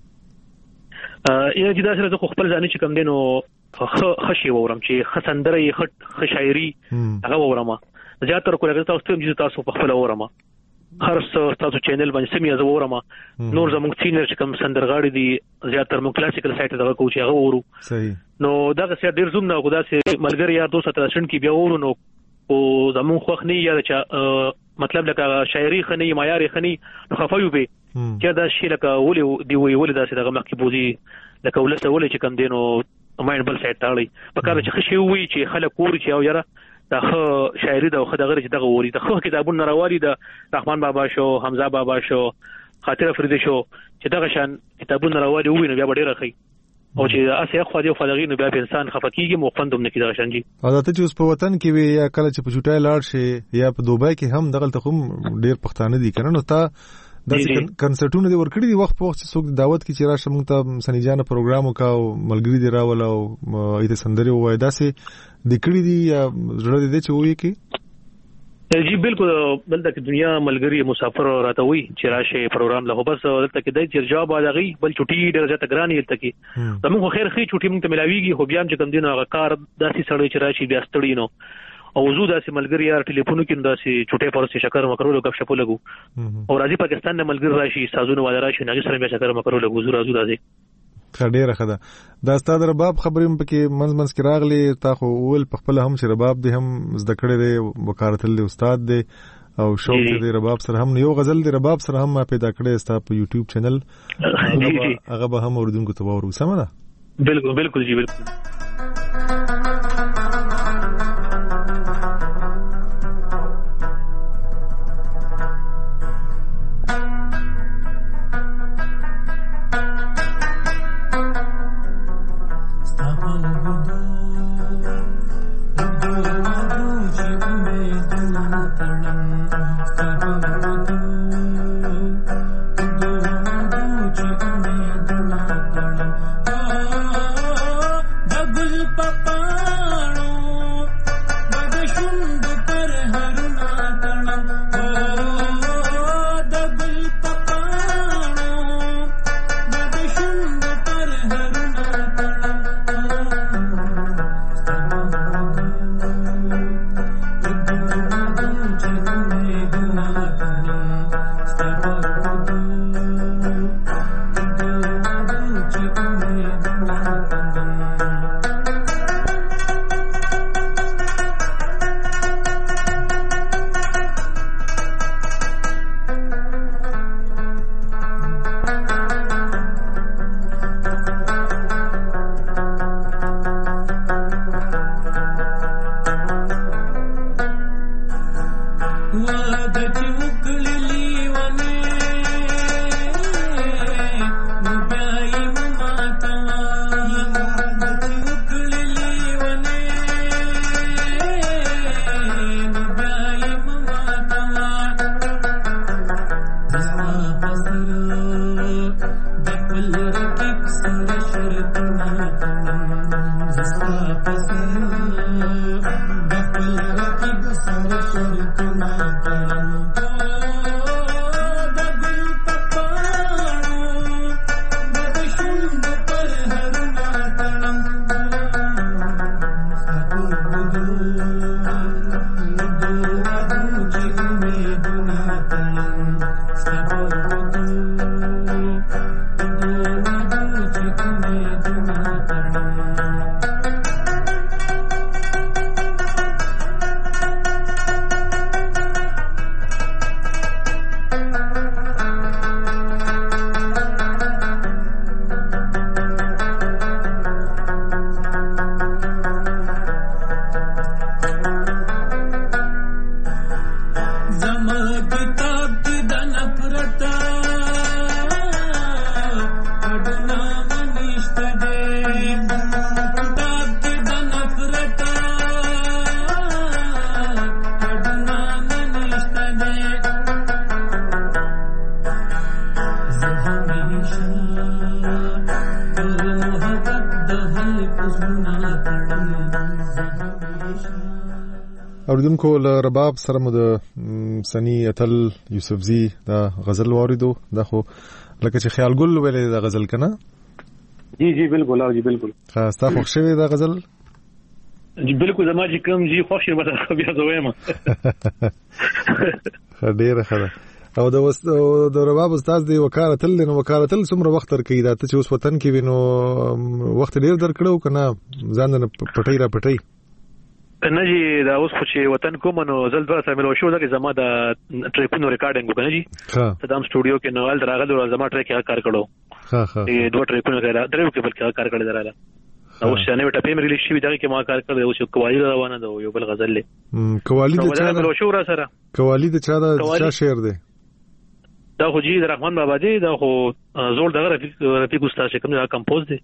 یا چې دا سره خو خپل ځان چې کم دینو خشي وورم چې خسندره خ شاعري هغه وورم زیاتره کوله تاسو ته چې تاسو په خپل وورم هر تاسو چینل باندې سمې از وورم نور زموږ سینر چې کم سندرغاړي دي زیاتره مو کلاسیکل سایت دغه کوچ هغه وورو صحیح. نو دا څه ډیر زوم نه غوډا سي ملګری یار دوست ترشن کې بیا وورو نو او زموږ خوخ نه یا چې مطلب لکه شاعري خني معیاري خني خفایو به چې دا شی لکه ولې دی ولې دا چې دغه مخکې بوزي لکه ولته ولې چې کم دینو ماین بل سایت تاړي په کار چې خشي وي چې خلک ور چې او یاره دا شاعري دا خو دغه چې دغه وری د خو کتابونه راوالي د رحمان بابا شو، حمزه بابا شو، خاطر فريدي شو چې دغه شان کتابونه راوالي وي نو بیا ډیره خي او چې اسه خو دی فلغی نو بیا انسان خفقیږي مخفندوم نه کیږي شانجی. عادت چې اوس په وطن کې وي یا کله چې په چټای لاړ شي یا په دوبای کې هم دغه تخم ډیر پښتانه دي کنه نو تا د کنسرټونو دی ورکړي دی وخت په وخت څوک دعوت کی چې راشه مونږ ته سنجانه پروګرام وکاو ملګری دی راول او ایته سندري وای داسې د کړي دی یا زړه دې چې وایي کی جی بالکل بلته کې دنیا ملګری مسافر راته وي چې راشه پروګرام له بس دلته کې د جواب راغی بل چټي ډېر ځته ګرانی دلته کې زموږ خیر خې چټي مونږ ته ملاويږي خو بیا چې کوم دین هغه کار داسې سړی چې راشي بیا ستړي نو او وجود داسې ملګری یار ټلیفون کې داسې چټي پرسه شکر مکرو لګ شپو لګو او راځي پاکستان نه ملګری راشي سازونه ولا راشي نګي سره بیا شکر مکرو لګو زو راځي ډیره خده. دا ستاد رباب خبرې پکې منځ کې راغلي تا خو ول په خپل هم چې رباب دی هم زده کړی دی وکارتل دی استاد دی او شوق دی رباب سره هم یو غزل دی رباب سره هم پیدا کړی ستا په یوټیوب چینل هغه به هم اوردونکو ته وورو سم ده. بالکل جی بالکل. اوریدونکو له رباب سره مو د سنی اتل یوسفزی دا غزل واردو دا خو لکه چې خیال ګل ویلې دا غزل کنه جی بالکل او جی بالکل تاسو خوښ شوی دا غزل جی بالکل زما چې کوم جی خوښ شه مته بیا زویم ډیره ښه او د رباب استاد دی وکالتل نو وکالتل څومره وخت تر کې دا ته چې اوس وطن کې وینو وخت ډیر درکړو کنه ځان نه پټي را پټي نه جی دا اوس خو چې وطن کوم نو زل دوه سملو شو دا زما د ټریپونو ریکارډینګ وکنه جی صدام سټوډیو کې نوال دراغل او زما ټریک کار کړو ها دوه ټریپونو درو کې بل کار کړل دراله او شنه وټه پېم ریلیز شي دا کې ما کار کړو او چې قوالی روانه ده یو بل غزل له قوالی د چا د شو را سره قوالی د چا شعر دی دا خو جی رحمان بابا دی دا خو زول دغه رفیق استاد کوم دا کمپوز دی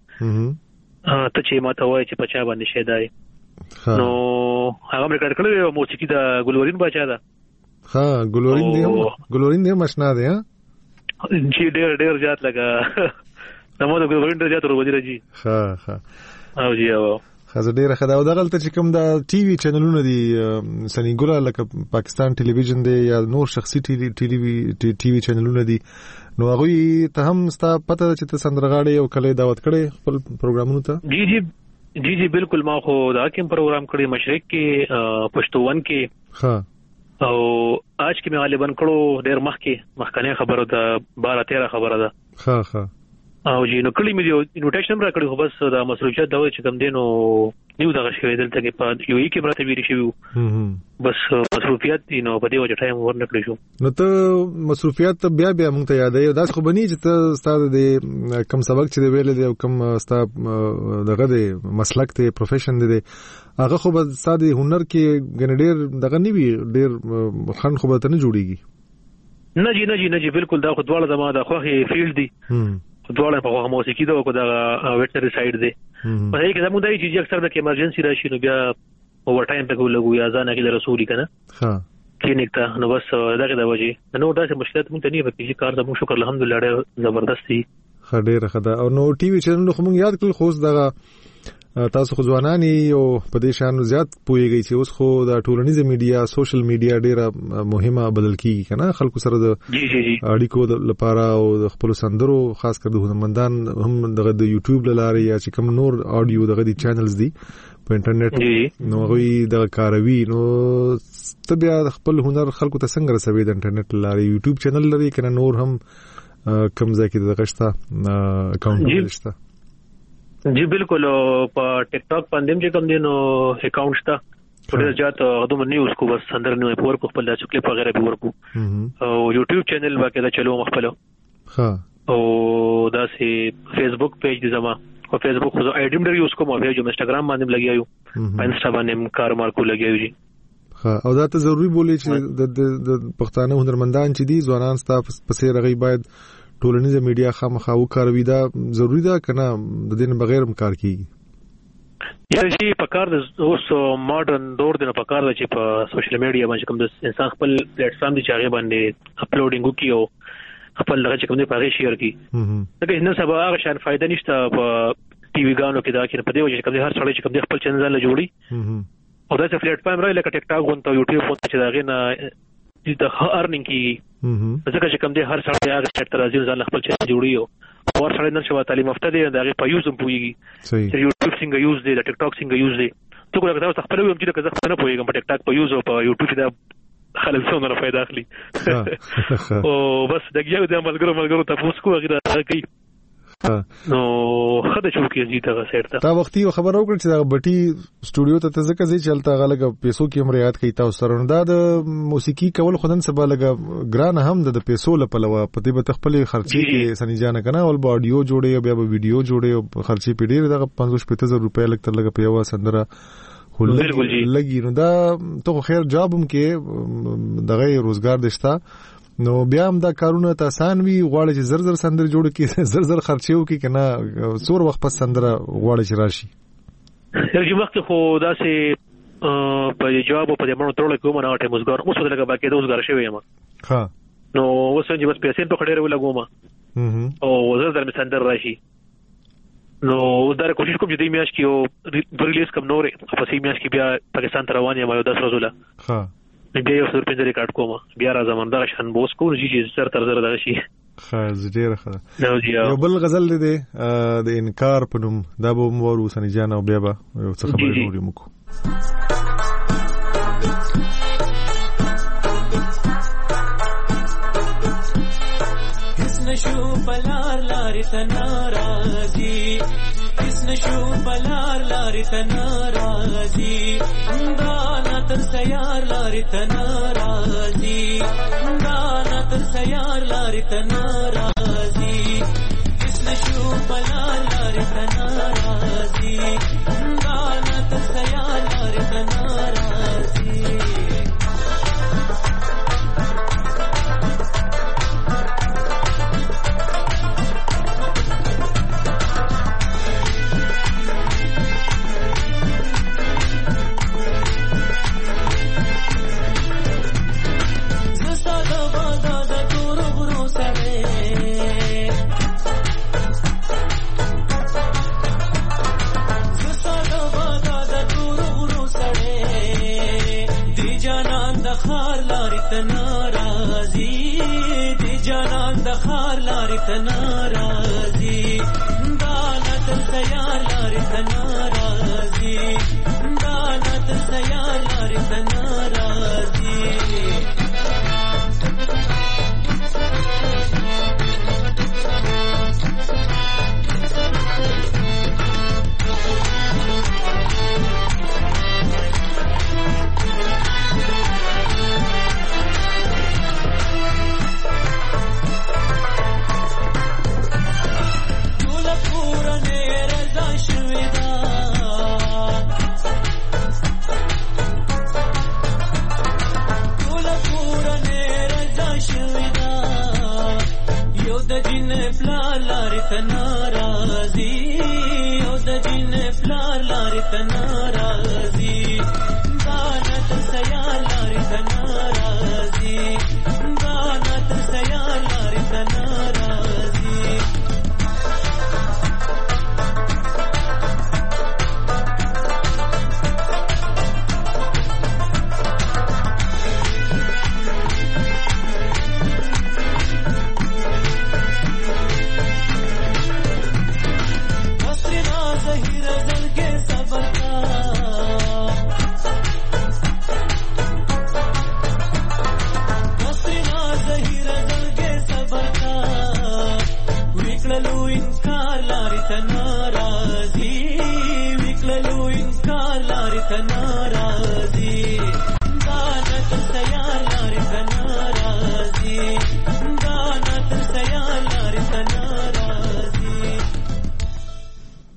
ته چې ما ته وای چې پچا باندې شیدای نو هغه ریکارډ کړو موسیقي دا ګلورین بچا دا ها ګلورین دی مشنا دی ها جی ډیر زیات لگا نو دا ګلورین ډیر زیات ورو دی جی ها او جی او خزه ډیره خدای او دغه ته چې کوم دا ټي وي چینلونه دي سنی ګوره لکه پاکستان ټلویزیون دی یا نور شخصي ټي وي چینلونه دي نو هغه ته هم ستا پته چې ته سندرغاړي او کله دعوت کړي خپل پروګرامونو ته جی بالکل ما خو دا کوم پروګرام کړی مشرق کې پښتون کې ها او آج کې مې غالبا کړو ډیر مخکنه خبره ده 12-13 خبره ده ها او جی نو کلی مې یو انویټیشن را کړی خو بس دا مصروفیت دا و چې کوم دینو نیو دغه شوی دلته کې په یو کې برته ویری شو بس مصروفیت نو په دې وجه ټایم ورنکړی شو نو ته مصروفیت بیا مونږ ته یادې دا خو بنی چې ته ستاسو د کم سبق چې ویل دي او کم ستاسو دغه د مسلک ته پروفیشن دي هغه خو به ساده هنر کې ګنډیر دغه نیوي ډیر خن خو به ته نه جوړیږي نه جی بالکل دا خو دواړه زما د خوخي فیلډ دي دواړه په هغه موسیقي دا کو دا ویټرنری سایډ دی په هغه کې زموږ دای چې اکثر د ایمرجنسي راشي نو بیا اوور ټایم په لګو یا ځان کې د رسولي کنه ها کلینیک ته نو بس دغه د وجه نو دا څه مشکلات مونږ ته نه وکړي کار زموږ شکر الحمدلله ډېر زبردست دي خډېر خدا او نو ټي وي چینل خو مونږ یاد کړل خو دغه تاسو خو ځوانانی او په دې شان زیات پويږي چې اوس خو د ټولنیزه میډیا سوشل میډیا ډیره مهمه بدل کیږي کنه خلکو سره د اړیکو لپاره او د خپل سندرو خاص کر د هنرمندان هم دغه د یوټیوب لاره یا چې کوم نور اډیو دغه د چینلز دي په انټرنیټ نو غوي د کاروي نو تبیا خپل هنر خلکو ته څنګه رسوي د انټرنیټ لاره یوټیوب چینل لري کنه نور هم کم ځای کې دغه شته اکاونټ شته جی بالکل په ټیک ټاک باندې چې کوم دینو اکاونټ شته ډېر زیات غوډه نیوز کو بس اندر نو پور په خپل د کلیپ وغیرہ به ورکو او یوټیوب چینل باندې دا چلو مخبلو ها او دا سي فیسبوک پیج دي زما او فیسبوک خو اډیم ډېر یوز کوم او بیا جو انستګرام باندې لګیایو په انسټا باندې کار مارکو لګیایو جی او دا ته ضروری بولی چې د پښتانه هنرمندان چې دي ځوانان ستا پسې رغي باید ټولنیزه میډیا خامخا وکاروي، دا ضروری ده کنه د دې بغیر هم کار کیږي؟ یاره چې په کار د اوس ماډرن دور دی، نو په کار ده چې په سوشل میډیا باندې کوم د انسان خپل پلیټ فارم دي چې هغه باندې اپلوډینګ وکړي او خپل دغه چې کوم دی په هغه شیر کړي. دغه نن سبا هغه شان فائدہ نشته په ټي وی ګانو کې دا کې په دې وجه چې کوم هر سړی چې کوم خپل چینل له جوړي او دا چې پلیټ فارم راځي لکه ټیک ټاک غونډه یوټیوب غونډه چې داغه نه د ارنینګ کیږي، ځکه چې کوم دی هر سړی هغه سټ ترازی ځان خپل چینل جوړي او اور سره نن شو تعلیم یافته دي دغه په یوز هم پويږي چې یوټیوب څنګه یوز دی، د ټیک ټاک څنګه یوز دی. ته کومه تاسو خپل ویم چې دا څنګه پويږم په ټیک ټاک په یوز او په یوټیوب دا خلک څونه فائدہ اخلي او بس دغه د ملګرو تاسو کو هغه کوي نو خدای شو کې زیاته غسر ته. تا وختي خبر اوکړ چې دا بټي سټوډیو ته ځکه چې چلتا غلګ پیسو کې هم ریاض کوي تاسو سره دا د موسیقي کول خودن سبا لګ ګران هم د پیسو لپاره په دې به خپل خرچي کې سني جان کنه او اډیو جوړي او بیا به ویډیو جوړي او خرچي پیډیر دا 550,000 روپیا لګ تر لګ پیوا سندره لګي نو دا ته خیر جاب هم کې دغه روزګار دشتا نو بیا هم دا کارونه ته آسان وي. غواړي چې زر زر سندر جوړ کړي زر زر خرچيو کې کنه څور وخت پس سندره غواړي چې راشي. یو وخت خو دا سه په جواب په دې مونږ ترول کوم نه اټه مزګار اوس ولګه باقي د وزګار شوی یم ها نو اوس چې بس پیسې په خډېره ولګوم او زر زر سندر راشي نو دا کوشش کوم چې دې میاش کې او ریلیز کوم نورې په سې میاش کې بیا پاکستان ته روان یم یو 10 ورځې ها بیا یو سر پنځه ریکارډ کوم بیا را زمون دا شان بوس کو چې سر تر زر دغه شي خاص ډیر ښه. یو بل غزل دی د انکار په نوم دا به مورو سني جان او بیا به یو څه خبرې نورې مکو. نشو بلار لاري تنارازي نشو بلار لاري تنارازي دانا تر سيار لاري تنارازي دانا تر سيار لاري تنارازي نشو بلار لاري تنارازي دانا تر سيار لاري تنارازي تنارازي دانا تسيار لاري تنارازي دانا تسيار لاري تنارازي تنارازي او د جن فلار لاري تنارازي دانا تسيار لاري تنارازي دانا تسيار لاري تنارازي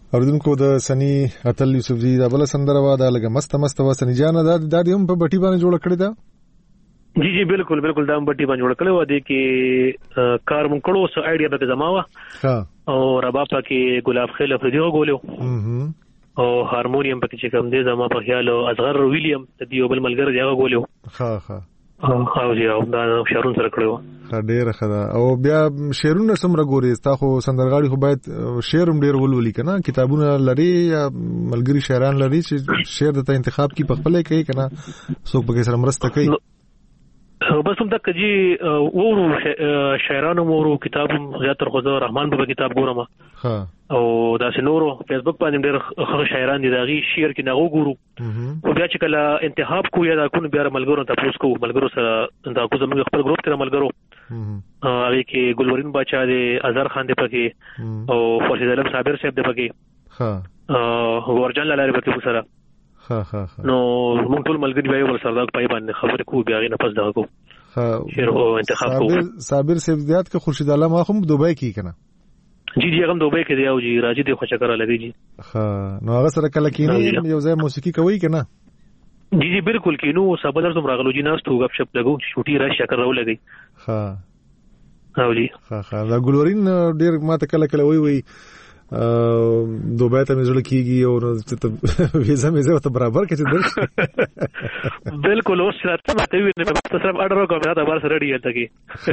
اوردونکو د سنی اتل یوسفزی دا بل سندره وا دا لګه مست وا سنی جان دا د هم په بټي باندې جوړ کړی دا جی بالکل دا بټي باندې جوړ کړی و دي کې کار مون کړو سو ایډیا به زماوه ها او رباب کې ګلاب خیل افریدیو غولو او هارمونیم پکې چې کوم دی زما په خیال اصغر ویلیام د یو بل ملګری دی غولو ها او جی او دا شهرون سره کړو ډېر ښه او بیا شعرونه سمره ګوري تا خو سندرغاړي خو باید شعرم ډېر ولولي کنه کتابونه لري یا ملګری شاعران لري چې شعر د انتخاب کی په خپل کوي کنه څوک به سره مرسته کوي بس هم تک جی ورو شاعرانو مورو کتابم زیاتره خو رحمان بابا کتاب ګورم ها او دا سينورو فیسبوک باندې ډېر ښه شاعران دي داغي شعر کې نغو ګورو او بیا چې کله انتخاب کو یا دا کو بیا ملګرو ته پوښتنه کو ملګرو سره دا کو زموږ خپل ګروپ کې ملګرو هغه کې ګلورین بچا دي ازهر خان دي پکې او فرشید علم صابر صاحب دي پکې ها ورجن لاره پکې سره نو مونږ ټول ملګری وایو ول سردار پای باندې خبرې کو بیا غي نه پس دغه کو شعر او انتخاب کو صابر صاحب زیات که خورشید علم هم دوبای کې کنه جی هم دوبای کې دی او جی راځي دی خوشا کرا لګي جی ها نو هغه سره کله کې یو ځای موسیقي کوي کنه جی بالکل کینو سبلر تم راغلو جی ناس تو غب شپ لګو شوټي را شکر راو لګي ها او جی ها دا ګلورین ډیر ماته کله وی دوبای ته مزل کیږي او ویزا مې ته برابر کې درش بالکل اوس راته ماته وی نه صرف اډر کوم دا بار سره ډی ته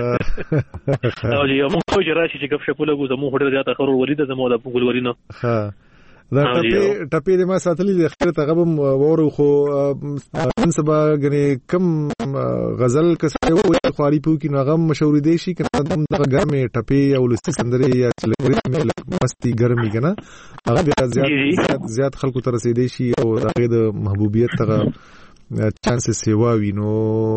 کی او جی موږ خو راشي چې غب شپ لګو زمو هډر زیاته خرور ولید زمو د ګلورینو ها دا ټپی د ما ساتلی د اخر ته غبم ورو خو نن سبا غني کم غزل کسه وي خواري پو کې نغم مشورې دي شي کنه د ګرمه ټپی او لست سندري یا چلګري مستی ګرمي کنه هغه بیا زیات خلکو ته رسیدي شي او هغه د محبوبیت ته چانس سیواوي نو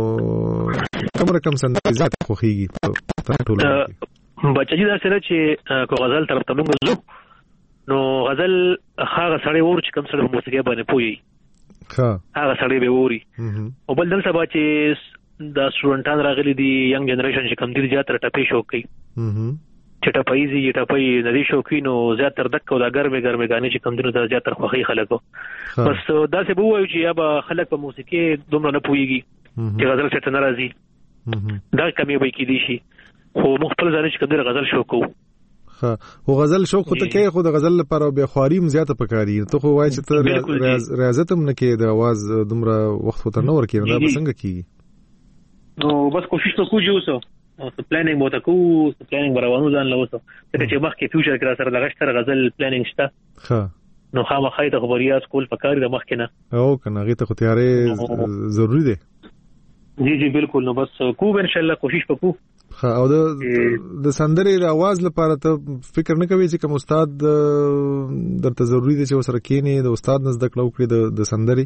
کوم رقم سندري زیات خوخيږي ټول بچی دا سره چې کو غزل طرف ته موږ نو غزل هغه سړی ور چې کوم سره موسیقي باندې پوي هغه سړی به ووري او بل دل سبا چې د سټوډنټان راغلي دي ینګ جنریشن چې کوم دي زیاتره ټپي شوق کوي چې ټپي ندي شوقي نو زیاتره دک او د ګرمه غانې چې کوم دي نو زیاتره خوخي خلکو بس دا څه بووي چې یا به خلک په موسیقي دومره نه پويږي چې غزل څه ناراضي دا کمی وي کې دي شي خو مختلف ځای چې کوم دي غزل شوق کوي او غزل شوق خو ته کې خو د غزل لپاره به خواریم زیاته پکاري ته خو وای چې ته ریاضت هم نه کې د आवाज دومره وخت ته نه ورکې دا به څنګه کیږي نو بس کوشش وکړو چې اوسه پلانینګ وته کو پلانینګ روانو ځان لوسه چې مخ کې فیوچر کې سره لغشتره غزل پلانینګ شته نو خامخا د خبريات کول پکاري د مخ کې نه او کنه غي ته خو تیارې ضروری دي جی بالکل نو بس کو ان شاء الله کوشش وکړو او د سندري د आवाज لپاره ته فکر نه کوي چې کوم استاد درته ضروری دي چې وسره کینی د استاد نزد کلو کړی د سندري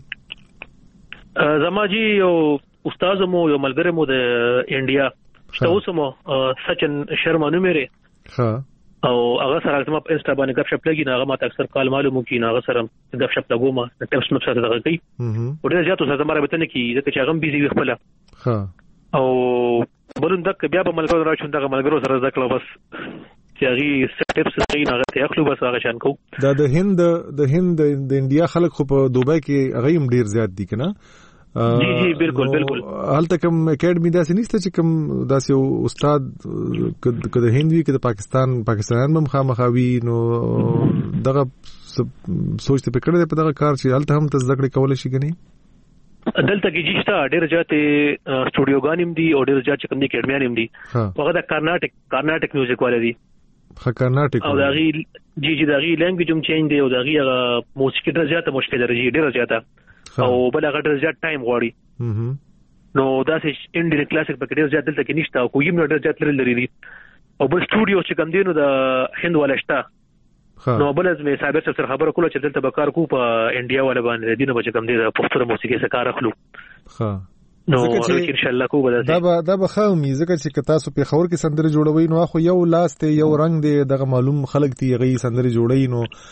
زما جی یو استاد مو یو ملګری مو د انډیا تاسو مو سچن شرما نومره ها او هغه سره زما په انستا باندې غب شپ لګی نه هغه ما اکثر کال معلومو کی نه هغه سره غب شپ لګوم ټیپس مې سره دغه کوي او ډیر زیات سره زما رابطه نه کی ځکه چې هغه بيزي خپل ها او بلون دک بیا به ملګرو راځون دغه ملګرو سره ځکه بس چې هغه سټپس صحیح نه غته اخلو بس هغه شان کو دا د هند د انډیا خلک خو په دوبای کې هغه هم ډیر زیات دي کنه جی بالکل هلته کوم اکیډمي داسې نشته چې کوم داسې استاد کده هند وی کده پاکستان هم خامخاوي نو دغه سوچ ته پکړه په دغه کار چې هلته هم تزدکړې کول شي کني دلته کې جشتا ډېر ځاتې سټوډیوګانیم دي او ډېر ځات چې کوم دي اکیډمیانیم دي هغه د کارناټک میوزیک والے دي کارناټک او دغه جی دغه لنګویج هم چینج دی او دغه موسیقي ډېر ځاته مشکل لري ډېر ځاته او بل هغه ډېر ځات ټایم غواړي نو دا چې انډین کلاسیک په ډېر ځات دلته کې نشته او کوم ډېر ځات لري دي او بل سټوډیو چې کوم دي نو د هند ولشته نو بل از مې صاحب سره خبره کوله چې دلته به کار کو په انډیا ولا باندې دینه به کوم دي د پښتو موسیقي سره کار اخلو ها نو ان شاء الله کو به دا به خامي ځکه چې تاسو په خور کې سندري جوړوي نو خو یو لاس ته یو رنگ دی دغه معلوم خلک دی غي سندري جوړي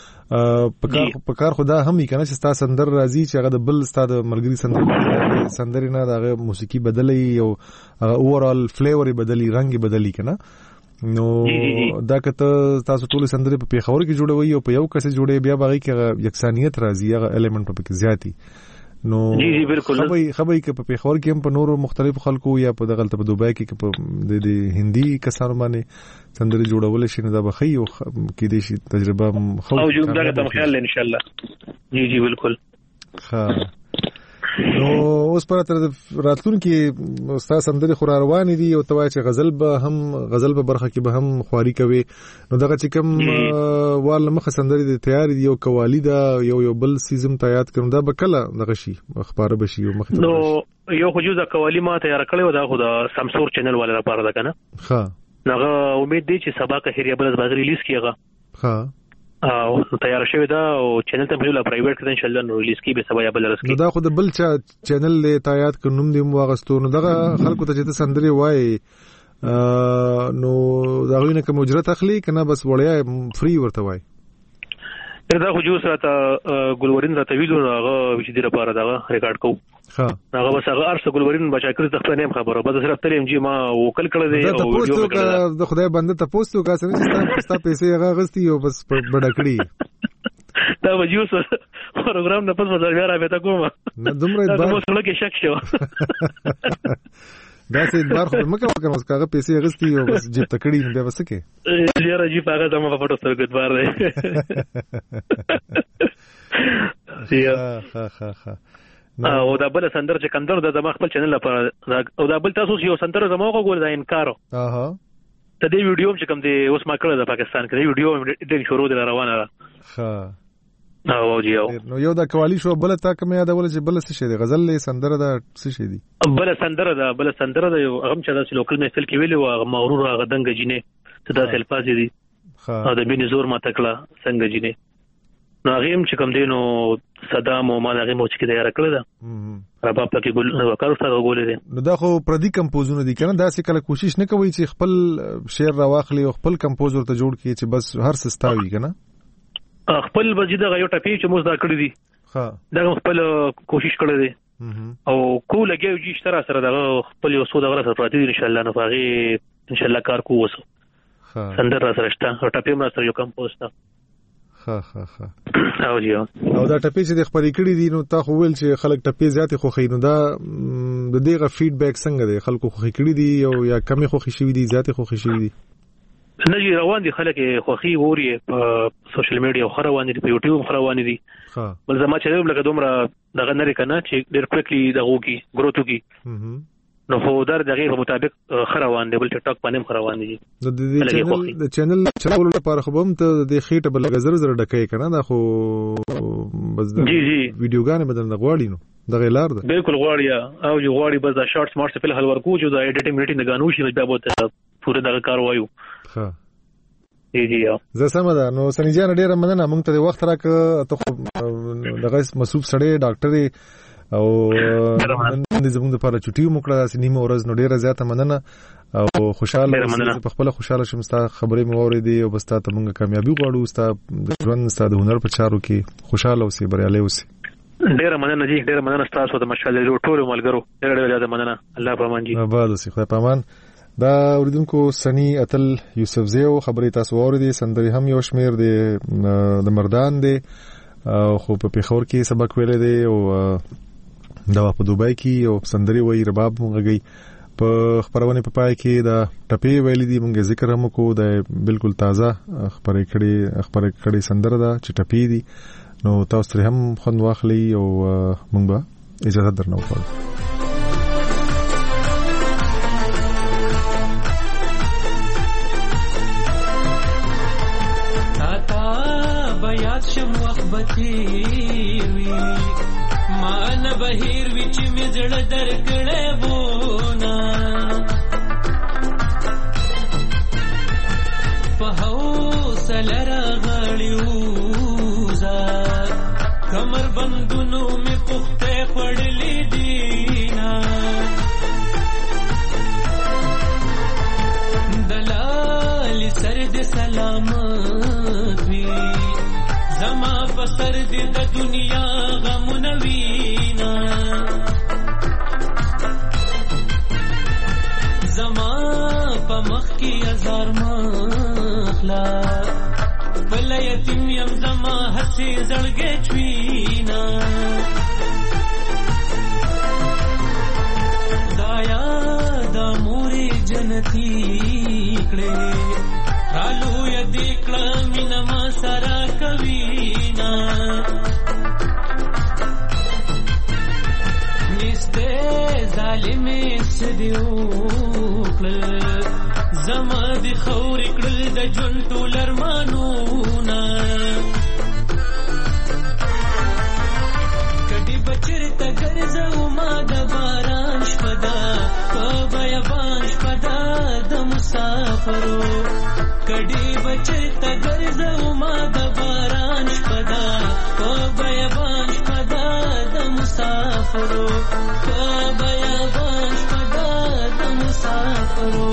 نو په کار خدا هم کنه چې تاسو سندر راځي چې هغه د بل ستاد ملګری سندري نه دغه موسیقي بدلي او هغه اورال فلیور بدلي رنگ بدلي کنه نو دا کته تاسو ټول سندرې په پیښور کې جوړوي او په یو کس جوړي بیا باغی کې یکسانیت راځي هغه الیمنت په کې زیاتی نو جی بالکل خبري کې په پیښور کې هم په نورو مختلف خلکو یا په دغلت په دوبای کې په د هندي کسانو باندې سندرې جوړول شي نه دا بخي او کې دې شي تجربه خو او جو دا ته خیال ان شاء الله جی بالکل ها نو اوس پر تر راتلون کې استاد سندرې خور روان دي او توای چې غزل به برخه کې به هم خواري کوي نو دغه چې کوم وال مخه سندرې دي تیار دي او قوالی دا یو بل سیزم تیار کړم دا به کله دغه شي اخبار به شي مخ نو یو خو دا قوالی ما تیار کړو دا خو دا سمسور چینل والا لپاره ده کنه ها نغه امید دي چې سبا که هریه بل باغ ریلیز کیږي ها او تیار شوی دا او چینل ته بل پرایویټ کړه ان شاء الله نو ریلیز کی به سبا یا بل رسکی نو دا خو د بل چینل له تایید کوم دی مو واغستو نو دغه خلکو ته چې سندري وای نو دا غوینه کوم اجرت اخلي کنه بس وړیا فری ورته وای دا خو جو سره ګلورین راته ویلو هغه چې د لپاره دا ریکارډ کو ها هغه بس هغه ارسه ګلورین بچا کړی د خپل نیم خبره بس صرف تلیم چې ما وکل کړی دی او ویډیو کړی د خدای بنده ته پوسټ وکړ چې ستا پیسې هغه غستی او بس بڑا کړی دا وجو سره پروګرام نه پس مزه بیا راځه کوم نه دومره دا مو سره کې شک شو دا سي بار خو مکه وکړم اوس کاغه پیسې غستی او بس جیب تکړی نه بیا وسکه یاره جی پاګه زما په فوټو سره ګټ بار دی ها او دا بل سندر چې کندر د دماغ خپل چینل لپاره او دا بل تاسو یو سندر زما وګول دا انکار ته دې ویډیو چې کوم دی اوس ما کړل د پاکستان کې ویډیو ډېر شروع دی روانه ده ها او جیو نو یو دا قوالی شو بل تا کوم یادول چې بل څه شي دی غزل له سندره دا څه شي دی بل سندره دا یو هغه چې دا لوکل محفل کې ویلو هغه مغرور هغه دنګ جینې ته دا سلفاز دي ها دا بیني زور ما تکړه څنګه جینې نو هغه چې کوم دی نو صدام او ما هغه مو چې تیار کړل دا رباب پکې ګل نو کارو سره غولې دي نو دا خو پردي کمپوزونه دي کنه دا څه کله کوشش نه کوي چې خپل شعر راواخلي او خپل کمپوزر ته جوړ کړي چې بس هر څه ستاوي کنه خپل بجیده غيو ټپی چې موږ دا کړی دي ها دا خپل کوشش کړی دي او کو لګیو چې اشترا سره دا خپل یو سودا غره سره پاتې ان شاء الله نو باغي ان شاء الله کار کو وسو ها سندر سره شته او ټپی ما سره یو کمپوز تا ها او جیو او دا ټپی چې د خپل کړي دي نو تا خو ویل چې خلک ټپی زیات خو خینو دا د دغه فیډبیک څنګه دی خلکو خو کړي دي او یا کمی خو خشي دي زیات خو خشي دي نجی روان دي خلک خوخي ووري په سوشل میډیا خو روان دي په یوټیوب خو روان دي ها بل زما چې لکه دومره دغه نه کنه چې ډېر کویکلی دغه کی گروث کی نو خو دغه مطابق خروان دي بل ټک ټاک باندې خروان دي د چینل چلول لپاره خو هم ته د خېټه بل غزر زر ډکې کنه دا خو بس جی ویډیوګانې بدل نه غواړي نو دغه لار ده بالکل غواړي او جو غواړي بس دا شارټس مارټس په هل ورکو چې دا ایډیټینګ میټینګ نه غانو شي بیا به پوره دغه کار وایو ها جی زه سم ده نو سنجان ډیره مننه مونږ ته وخت راک ته خو دغه مصروف سړی ډاکټر او نن زموږ لپاره چټي موکړه سینیمه ورځ نو ډیره زیاته مننه او خوشاله په خپل خوشاله شم ستا خبرې مو اورېدې او بس ته مونږه کامیابی غواړو ستا ژوند ستا د هنر په چارو کې خوشاله اوسې بریالي اوسې ډیره مننه جی ډیره مننه تاسو ته مشالله ټول ملګرو ډیره زیاته مننه الله پامان جی آباد اوسې خدای پامان دا اوریدونکو سنی اتل یوسف زیو خبرې تاسو اوریدې سندري هم یو شمیر د مردان دی خو په پیښور کې سبق ویلې دی او دا په دوبای کې او سندري وای رباب مونږ په خبرونه په پای کې دا ټپی ویلې دي مونږ ذکر هم کو دا بالکل تازه خبرې کړي سندره دا چې ټپی دي نو تاسو ترې هم خوند واخلي او مونږ به اجازه درنو وکړو بهیر وچ می زړه درکړې وونه په حوصله راغلیو زه کمر بندونو می پخته پړلې دینا دلال سر دې سلامت وي زما په سر دې د دنیا غمونه زما په مخ کې هزار مخلا بل یتیم یم زما هسې زړګی چوینا دایا دا مورې جنتی کړې رالو یدې کړه مینه ما سره کوینا نسته ظالمې سدیو کړل زما د خورې کړل د ژوند ټول ارمانونه کډې بچرته ګرځو ما د باران شپه ده په بیابان شپه ده د مسافرو کډې بچرته ګرځو ما د باران شپه ده په بیابان شپه ده د مسافرو په بیابان شپه ده د مسافرو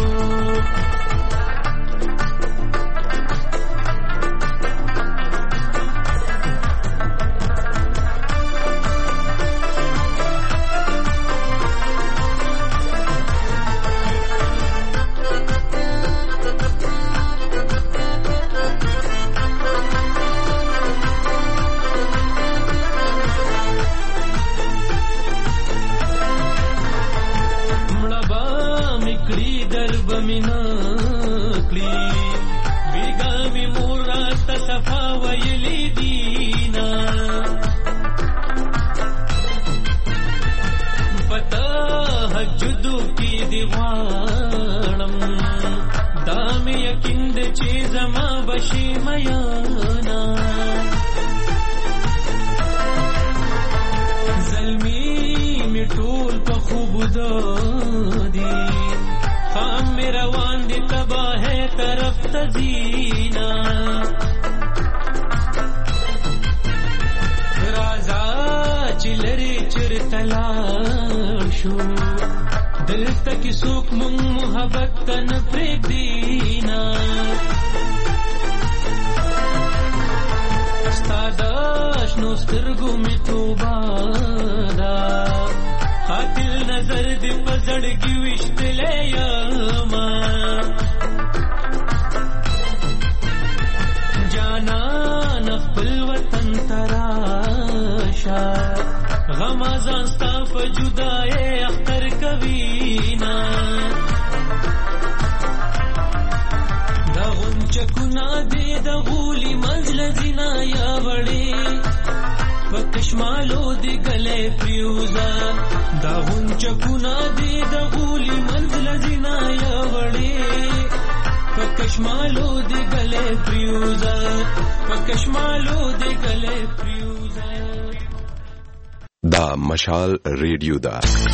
دا مشال ریډیو دا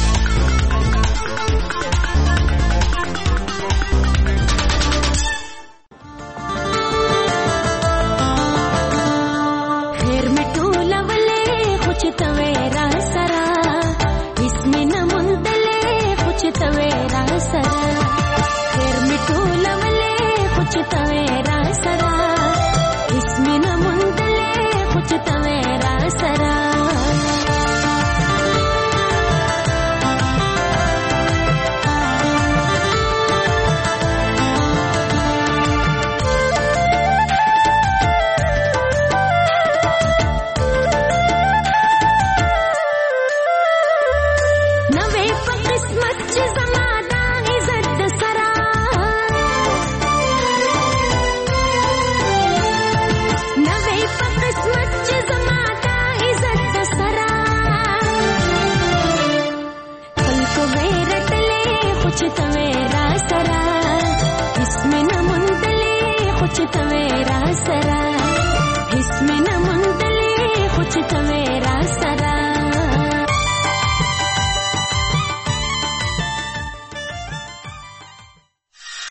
خیر میں ټوله ولې خوچ تویرا سرا اسمه نمندلې خوچ تویرا سرا خیر میں ټوله ولې خوچ تویرا سرا اسمه نمندلې خوچ تویرا سرا Chita